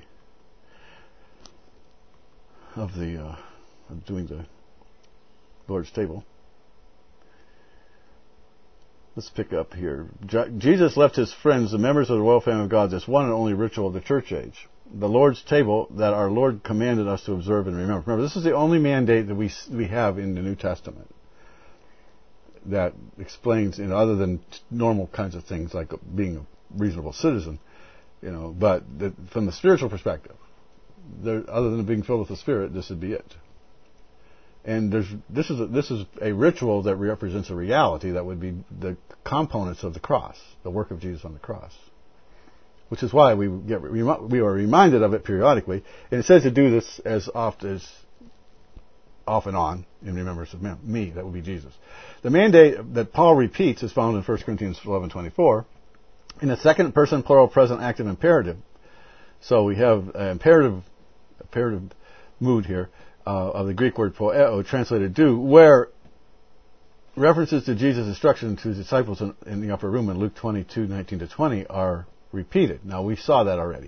of the uh, of doing the Lord's table. Let's pick up here. Jesus left his friends, the members of the royal family of God, this one and only ritual of the church age, the Lord's table that our Lord commanded us to observe and remember. Remember, this is the only mandate that we we have in the New Testament that explains, you know, other than normal kinds of things like being a reasonable citizen, you know, but the, from the spiritual perspective, there, other than being filled with the Spirit, this would be it. And there's, this is a, this is a ritual that represents a reality that would be the components of the cross, the work of Jesus on the cross, which is why we get we are reminded of it periodically. And it says to do this as often as off and on in remembrance of me. That would be Jesus. The mandate that Paul repeats is found in First Corinthians eleven twenty-four in the second person plural present active imperative. So we have an imperative imperative mood here. Uh, of the Greek word poeo, translated do, where references to Jesus' instruction to his disciples in, in the upper room in Luke twenty-two nineteen to twenty are repeated. Now, we saw that already.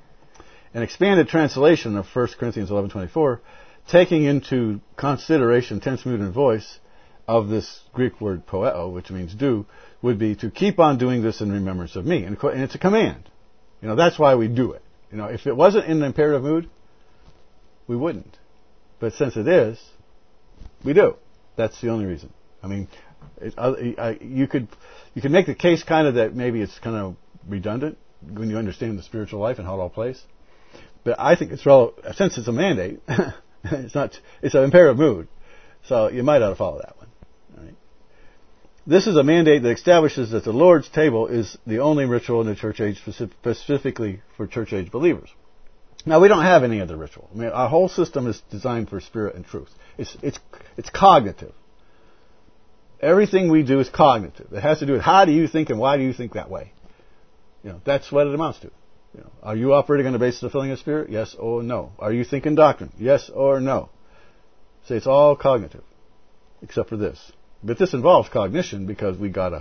An expanded translation of First Corinthians eleven twenty-four, taking into consideration tense, mood, and voice of this Greek word poeo, which means do, would be to keep on doing this in remembrance of me. And, and it's a command. You know, that's why we do it. You know, if it wasn't in the imperative mood, we wouldn't. But since it is, we do. That's the only reason. I mean, it, I, I, you could you could make the case kind of that maybe it's kind of redundant when you understand the spiritual life and how it all plays. But I think it's relevant since it's a mandate. it's not. It's an imperative mood, so you might ought to follow that one. All right. This is a mandate that establishes that the Lord's table is the only ritual in the church age specifically for church age believers. Now, we don't have any other ritual. I mean, our whole system is designed for spirit and truth. It's, it's, it's cognitive. Everything we do is cognitive. It has to do with how do you think and why do you think that way. You know, that's what it amounts to. You know, are you operating on the basis of filling of spirit? Yes or no. Are you thinking doctrine? Yes or no. See, it's all cognitive, except for this. But this involves cognition because we gotta,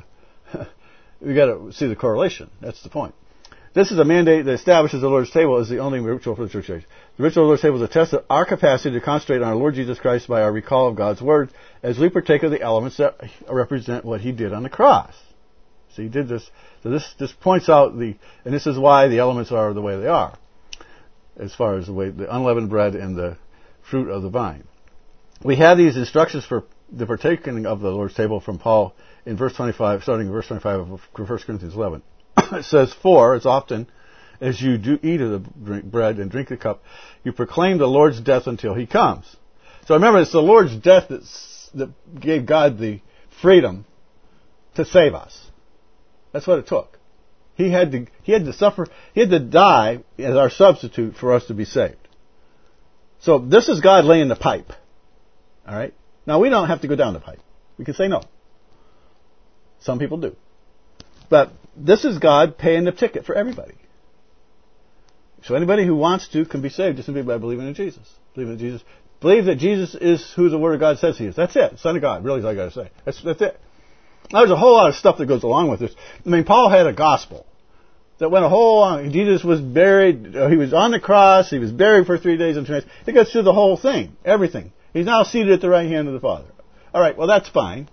we gotta see the correlation. That's the point. This is a mandate that establishes the Lord's table as the only ritual for the church age. The ritual of the Lord's table is a test of our capacity to concentrate on our Lord Jesus Christ by our recall of God's Word as we partake of the elements that represent what He did on the cross. So He did this. So this, this points out the, and this is why the elements are the way they are, as far as the way, the unleavened bread and the fruit of the vine. We have these instructions for the partaking of the Lord's table from Paul in verse twenty-five, starting in verse twenty-five of First Corinthians eleven. it says, for, it's often, as you do eat of the drink, bread and drink the cup, you proclaim the Lord's death until he comes. So remember, it's the Lord's death that's, that gave God the freedom to save us. That's what it took. He had to, he had to suffer, he had to die as our substitute for us to be saved. So this is God laying the pipe. Alright? Now we don't have to go down the pipe. We can say no. Some people do. But this is God paying the ticket for everybody. So anybody who wants to can be saved just simply by believing in Jesus. Believing in Jesus. Believe that Jesus is who the Word of God says he is. That's it. Son of God. Really is all I got to say. That's, that's it. Now, there's a whole lot of stuff that goes along with this. I mean, Paul had a gospel that went a whole long. Jesus was buried. He was on the cross. He was buried for three days and two nights. It goes through the whole thing. Everything. He's now seated at the right hand of the Father. All right. Well, that's fine.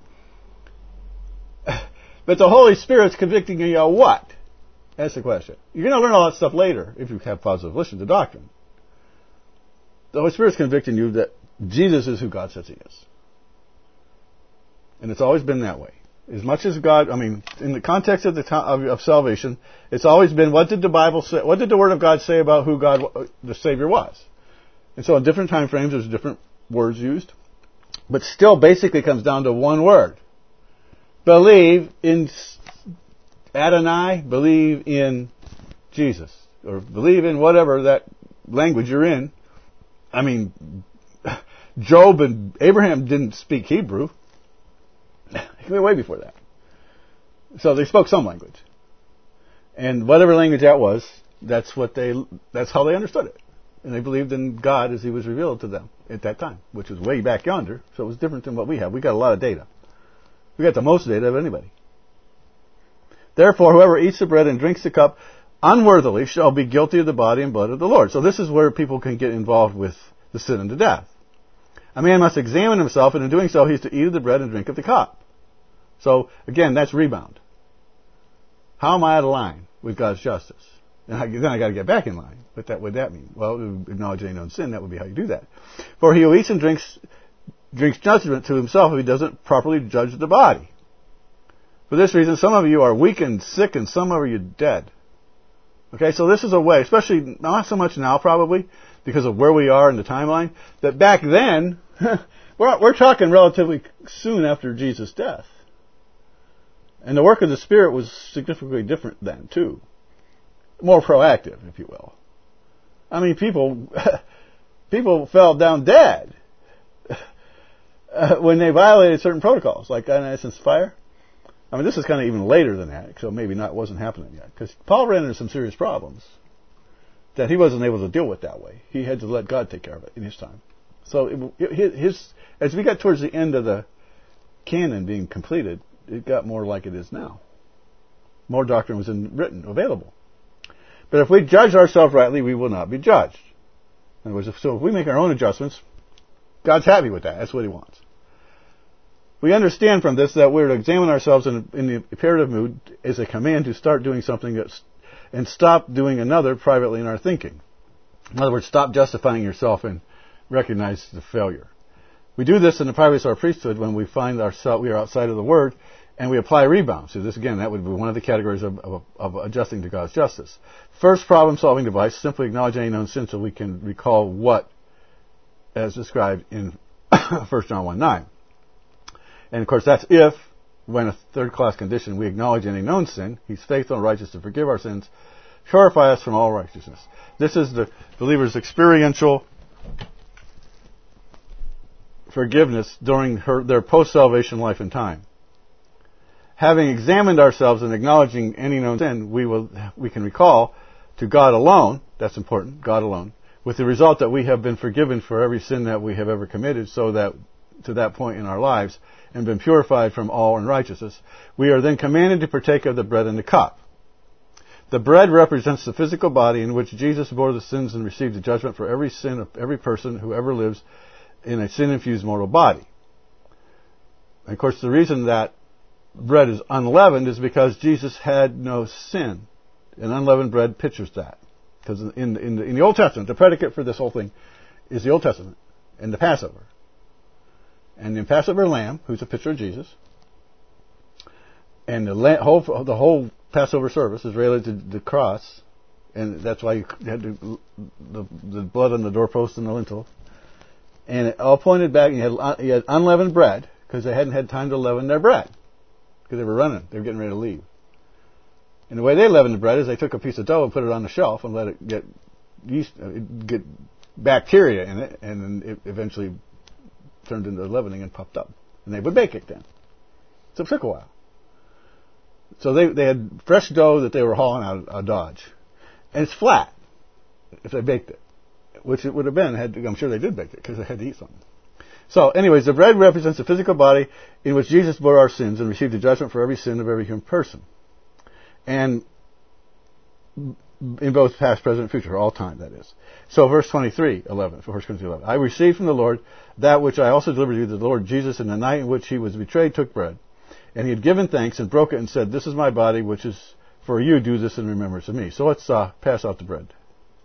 But the Holy Spirit's convicting you of what? That's the question. You're going to learn all that stuff later if you have positive listen to doctrine. The Holy Spirit's convicting you that Jesus is who God says he is. And it's always been that way. As much as God, I mean, in the context of the of, of salvation, it's always been what did the Bible say? What did the Word of God say about who God, the Savior, was? And so, in different time frames, there's different words used, but still, basically, comes down to one word: believe in Adonai, believe in Jesus, or believe in whatever that language you're in. I mean, Job and Abraham didn't speak Hebrew. Way before that. So they spoke some language. And whatever language that was, that's what they, that's how they understood it. And they believed in God as he was revealed to them at that time, which was way back yonder. So it was different than what we have. We got a lot of data. We got the most data of anybody. Therefore, whoever eats the bread and drinks the cup unworthily shall be guilty of the body and blood of the Lord. So this is where people can get involved with the sin unto death. A man must examine himself, and in doing so, he's to eat of the bread and drink of the cup. So, again, that's rebound. How am I out of line with God's justice? And I, then I got to get back in line. What that would that mean? Well, acknowledge any known sin. That would be how you do that. For he who eats and drinks drinks judgment to himself if he doesn't properly judge the body. For this reason, some of you are weak and sick, and some of you dead. Okay, so this is a way, especially not so much now, probably because of where we are in the timeline. That back then, we're we're talking relatively soon after Jesus' death. And the work of the Spirit was significantly different then, too. More proactive, if you will. I mean, people people fell down dead uh, when they violated certain protocols, like Ananias fire. I mean, this is kind of even later than that, so maybe not wasn't happening yet. Because Paul ran into some serious problems that he wasn't able to deal with that way. He had to let God take care of it in his time. So it, his as we got towards the end of the canon being completed, it got more like it is now. More doctrine was in, written, available. But if we judge ourselves rightly, we will not be judged. In other words, if, so if we make our own adjustments, God's happy with that. That's what he wants. We understand from this that we're to examine ourselves in, in the imperative mood as a command to start doing something that's, and stop doing another privately in our thinking. In other words, stop justifying yourself and recognize the failure. We do this in the privacy of our priesthood when we find ourselves we are outside of the Word, and we apply rebound. So this, again, that would be one of the categories of, of, of adjusting to God's justice. First problem-solving device, simply acknowledge any known sin so we can recall what, as described in First John one nine. And, of course, that's if, when a third-class condition, we acknowledge any known sin. He's faithful and righteous to forgive our sins, purify us from all righteousness. This is the believer's experiential forgiveness during her, their post-salvation life and time. Having examined ourselves and acknowledging any known sin, we will we can recall to God alone, that's important, God alone, with the result that we have been forgiven for every sin that we have ever committed, so that to that point in our lives, and been purified from all unrighteousness, we are then commanded to partake of the bread and the cup. The bread represents the physical body in which Jesus bore the sins and received the judgment for every sin of every person who ever lives in a sin-infused mortal body. And of course, the reason that bread is unleavened is because Jesus had no sin. And unleavened bread pictures that. Because in, in, the, in the Old Testament, the predicate for this whole thing is the Old Testament and the Passover. And the Passover lamb, who's a picture of Jesus, and the, lamb, whole, the whole Passover service is related to the cross, and that's why you had to, the, the blood on the doorpost and the lintel. And it all pointed back, and you had, you had unleavened bread, because they hadn't had time to leaven their bread, because they were running. They were getting ready to leave. And the way they leavened the bread is they took a piece of dough and put it on the shelf and let it get yeast, uh, get bacteria in it, and then it eventually turned into leavening and puffed up. And they would bake it then. So it took a while. So they they had fresh dough that they were hauling out of Dodge. And it's flat if they baked it, which it would have been. Had to, I'm sure they did bake it because they had to eat something. So anyways, the bread represents the physical body in which Jesus bore our sins and received the judgment for every sin of every human person. And in both past, present, and future, all time, that is. So verse twenty-three, eleven, First Corinthians eleven. I received from the Lord that which I also delivered to you, that the Lord Jesus, in the night in which he was betrayed, took bread. And he had given thanks and broke it and said, this is my body, which is for you. Do this in remembrance of me. So let's uh, pass out the bread.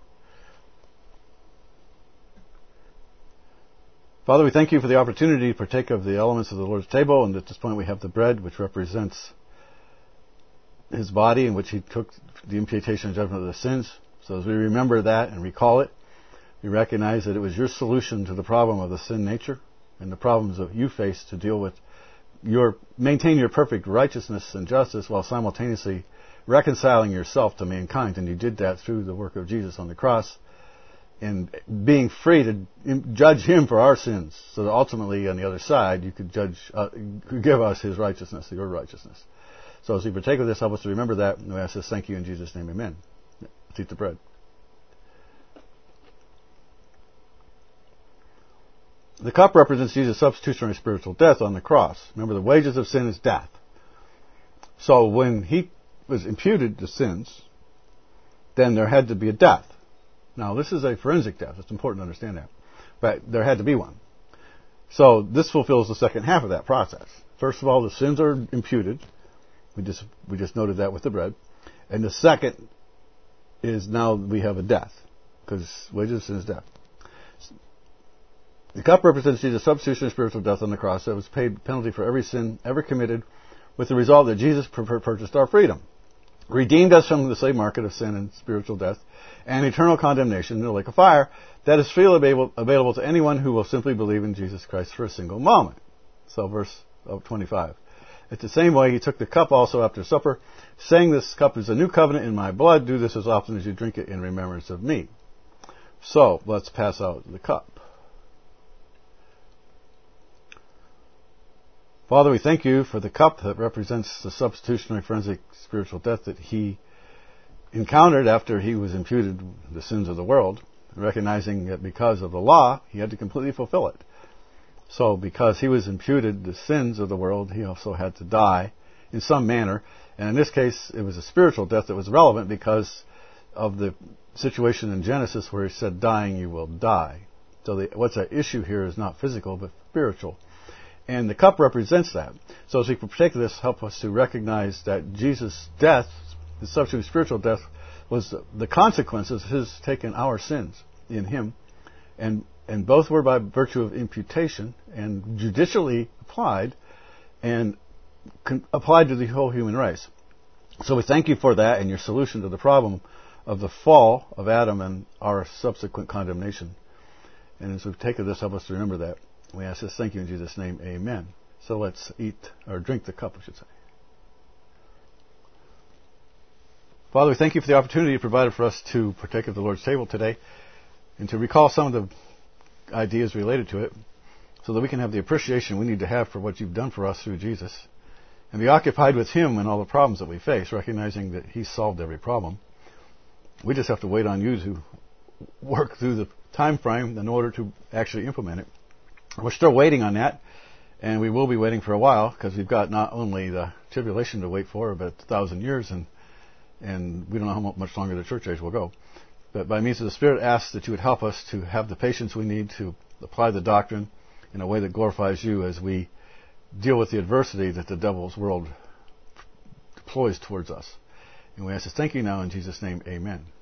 Father, we thank you for the opportunity to partake of the elements of the Lord's table. And at this point we have the bread, which represents his body, in which he took the imputation and judgment of the sins. So as we remember that and recall it, we recognize that it was your solution to the problem of the sin nature and the problems that you face to deal with your, maintain your perfect righteousness and justice while simultaneously reconciling yourself to mankind. And you did that through the work of Jesus on the cross and being free to judge him for our sins, so that ultimately on the other side you could judge, uh, could give us his righteousness, your righteousness. So as we partake of this, help us to remember that, and we ask this, thank you in Jesus' name, amen. Let's eat the bread. The cup represents Jesus' substitutionary spiritual death on the cross. Remember, the wages of sin is death. So when he was imputed the sins, then there had to be a death. Now, this is a forensic death. It's important to understand that. But there had to be one. So this fulfills the second half of that process. First of all, the sins are imputed. We just we just noted that with the bread. And the second is now we have a death, because wages of sin is death. The cup represents Jesus' substitutionary spiritual death on the cross that was paid penalty for every sin ever committed, with the result that Jesus purchased our freedom, redeemed us from the slave market of sin and spiritual death, and eternal condemnation in the lake of fire that is freely available, available to anyone who will simply believe in Jesus Christ for a single moment. So verse twenty-five. It's the same way he took the cup also after supper, saying, this cup is a new covenant in my blood. Do this as often as you drink it in remembrance of me. So let's pass out the cup. Father, we thank you for the cup that represents the substitutionary forensic spiritual death that he encountered after he was imputed the sins of the world, recognizing that because of the law, he had to completely fulfill it. So because he was imputed the sins of the world, he also had to die in some manner. And in this case, it was a spiritual death that was relevant because of the situation in Genesis where he said, dying you will die. So the, what's at issue here is not physical, but spiritual. And the cup represents that. So as we partake of this, help us to recognize that Jesus' death, his substitute spiritual death, was the consequences of his taking our sins in him. And and both were by virtue of imputation and judicially applied and con- applied to the whole human race. So we thank you for that and your solution to the problem of the fall of Adam and our subsequent condemnation. And as we take of this, help us to remember that. We ask this, thank you in Jesus' name, amen. So let's eat, or drink the cup, I should say. Father, we thank you for the opportunity you provided for us to partake of the Lord's table today and to recall some of the ideas related to it so that we can have the appreciation we need to have for what you've done for us through Jesus and be occupied with him and all the problems that we face, recognizing that he solved every problem. We just have to wait on you to work through the time frame in order to actually implement it. We're still waiting on that, and we will be waiting for a while because we've got not only the tribulation to wait for, but a thousand years, and and we don't know how much longer the church age will go. But by means of the Spirit, ask that you would help us to have the patience we need to apply the doctrine in a way that glorifies you as we deal with the adversity that the devil's world deploys towards us. And we ask this, thank you now in Jesus' name, amen.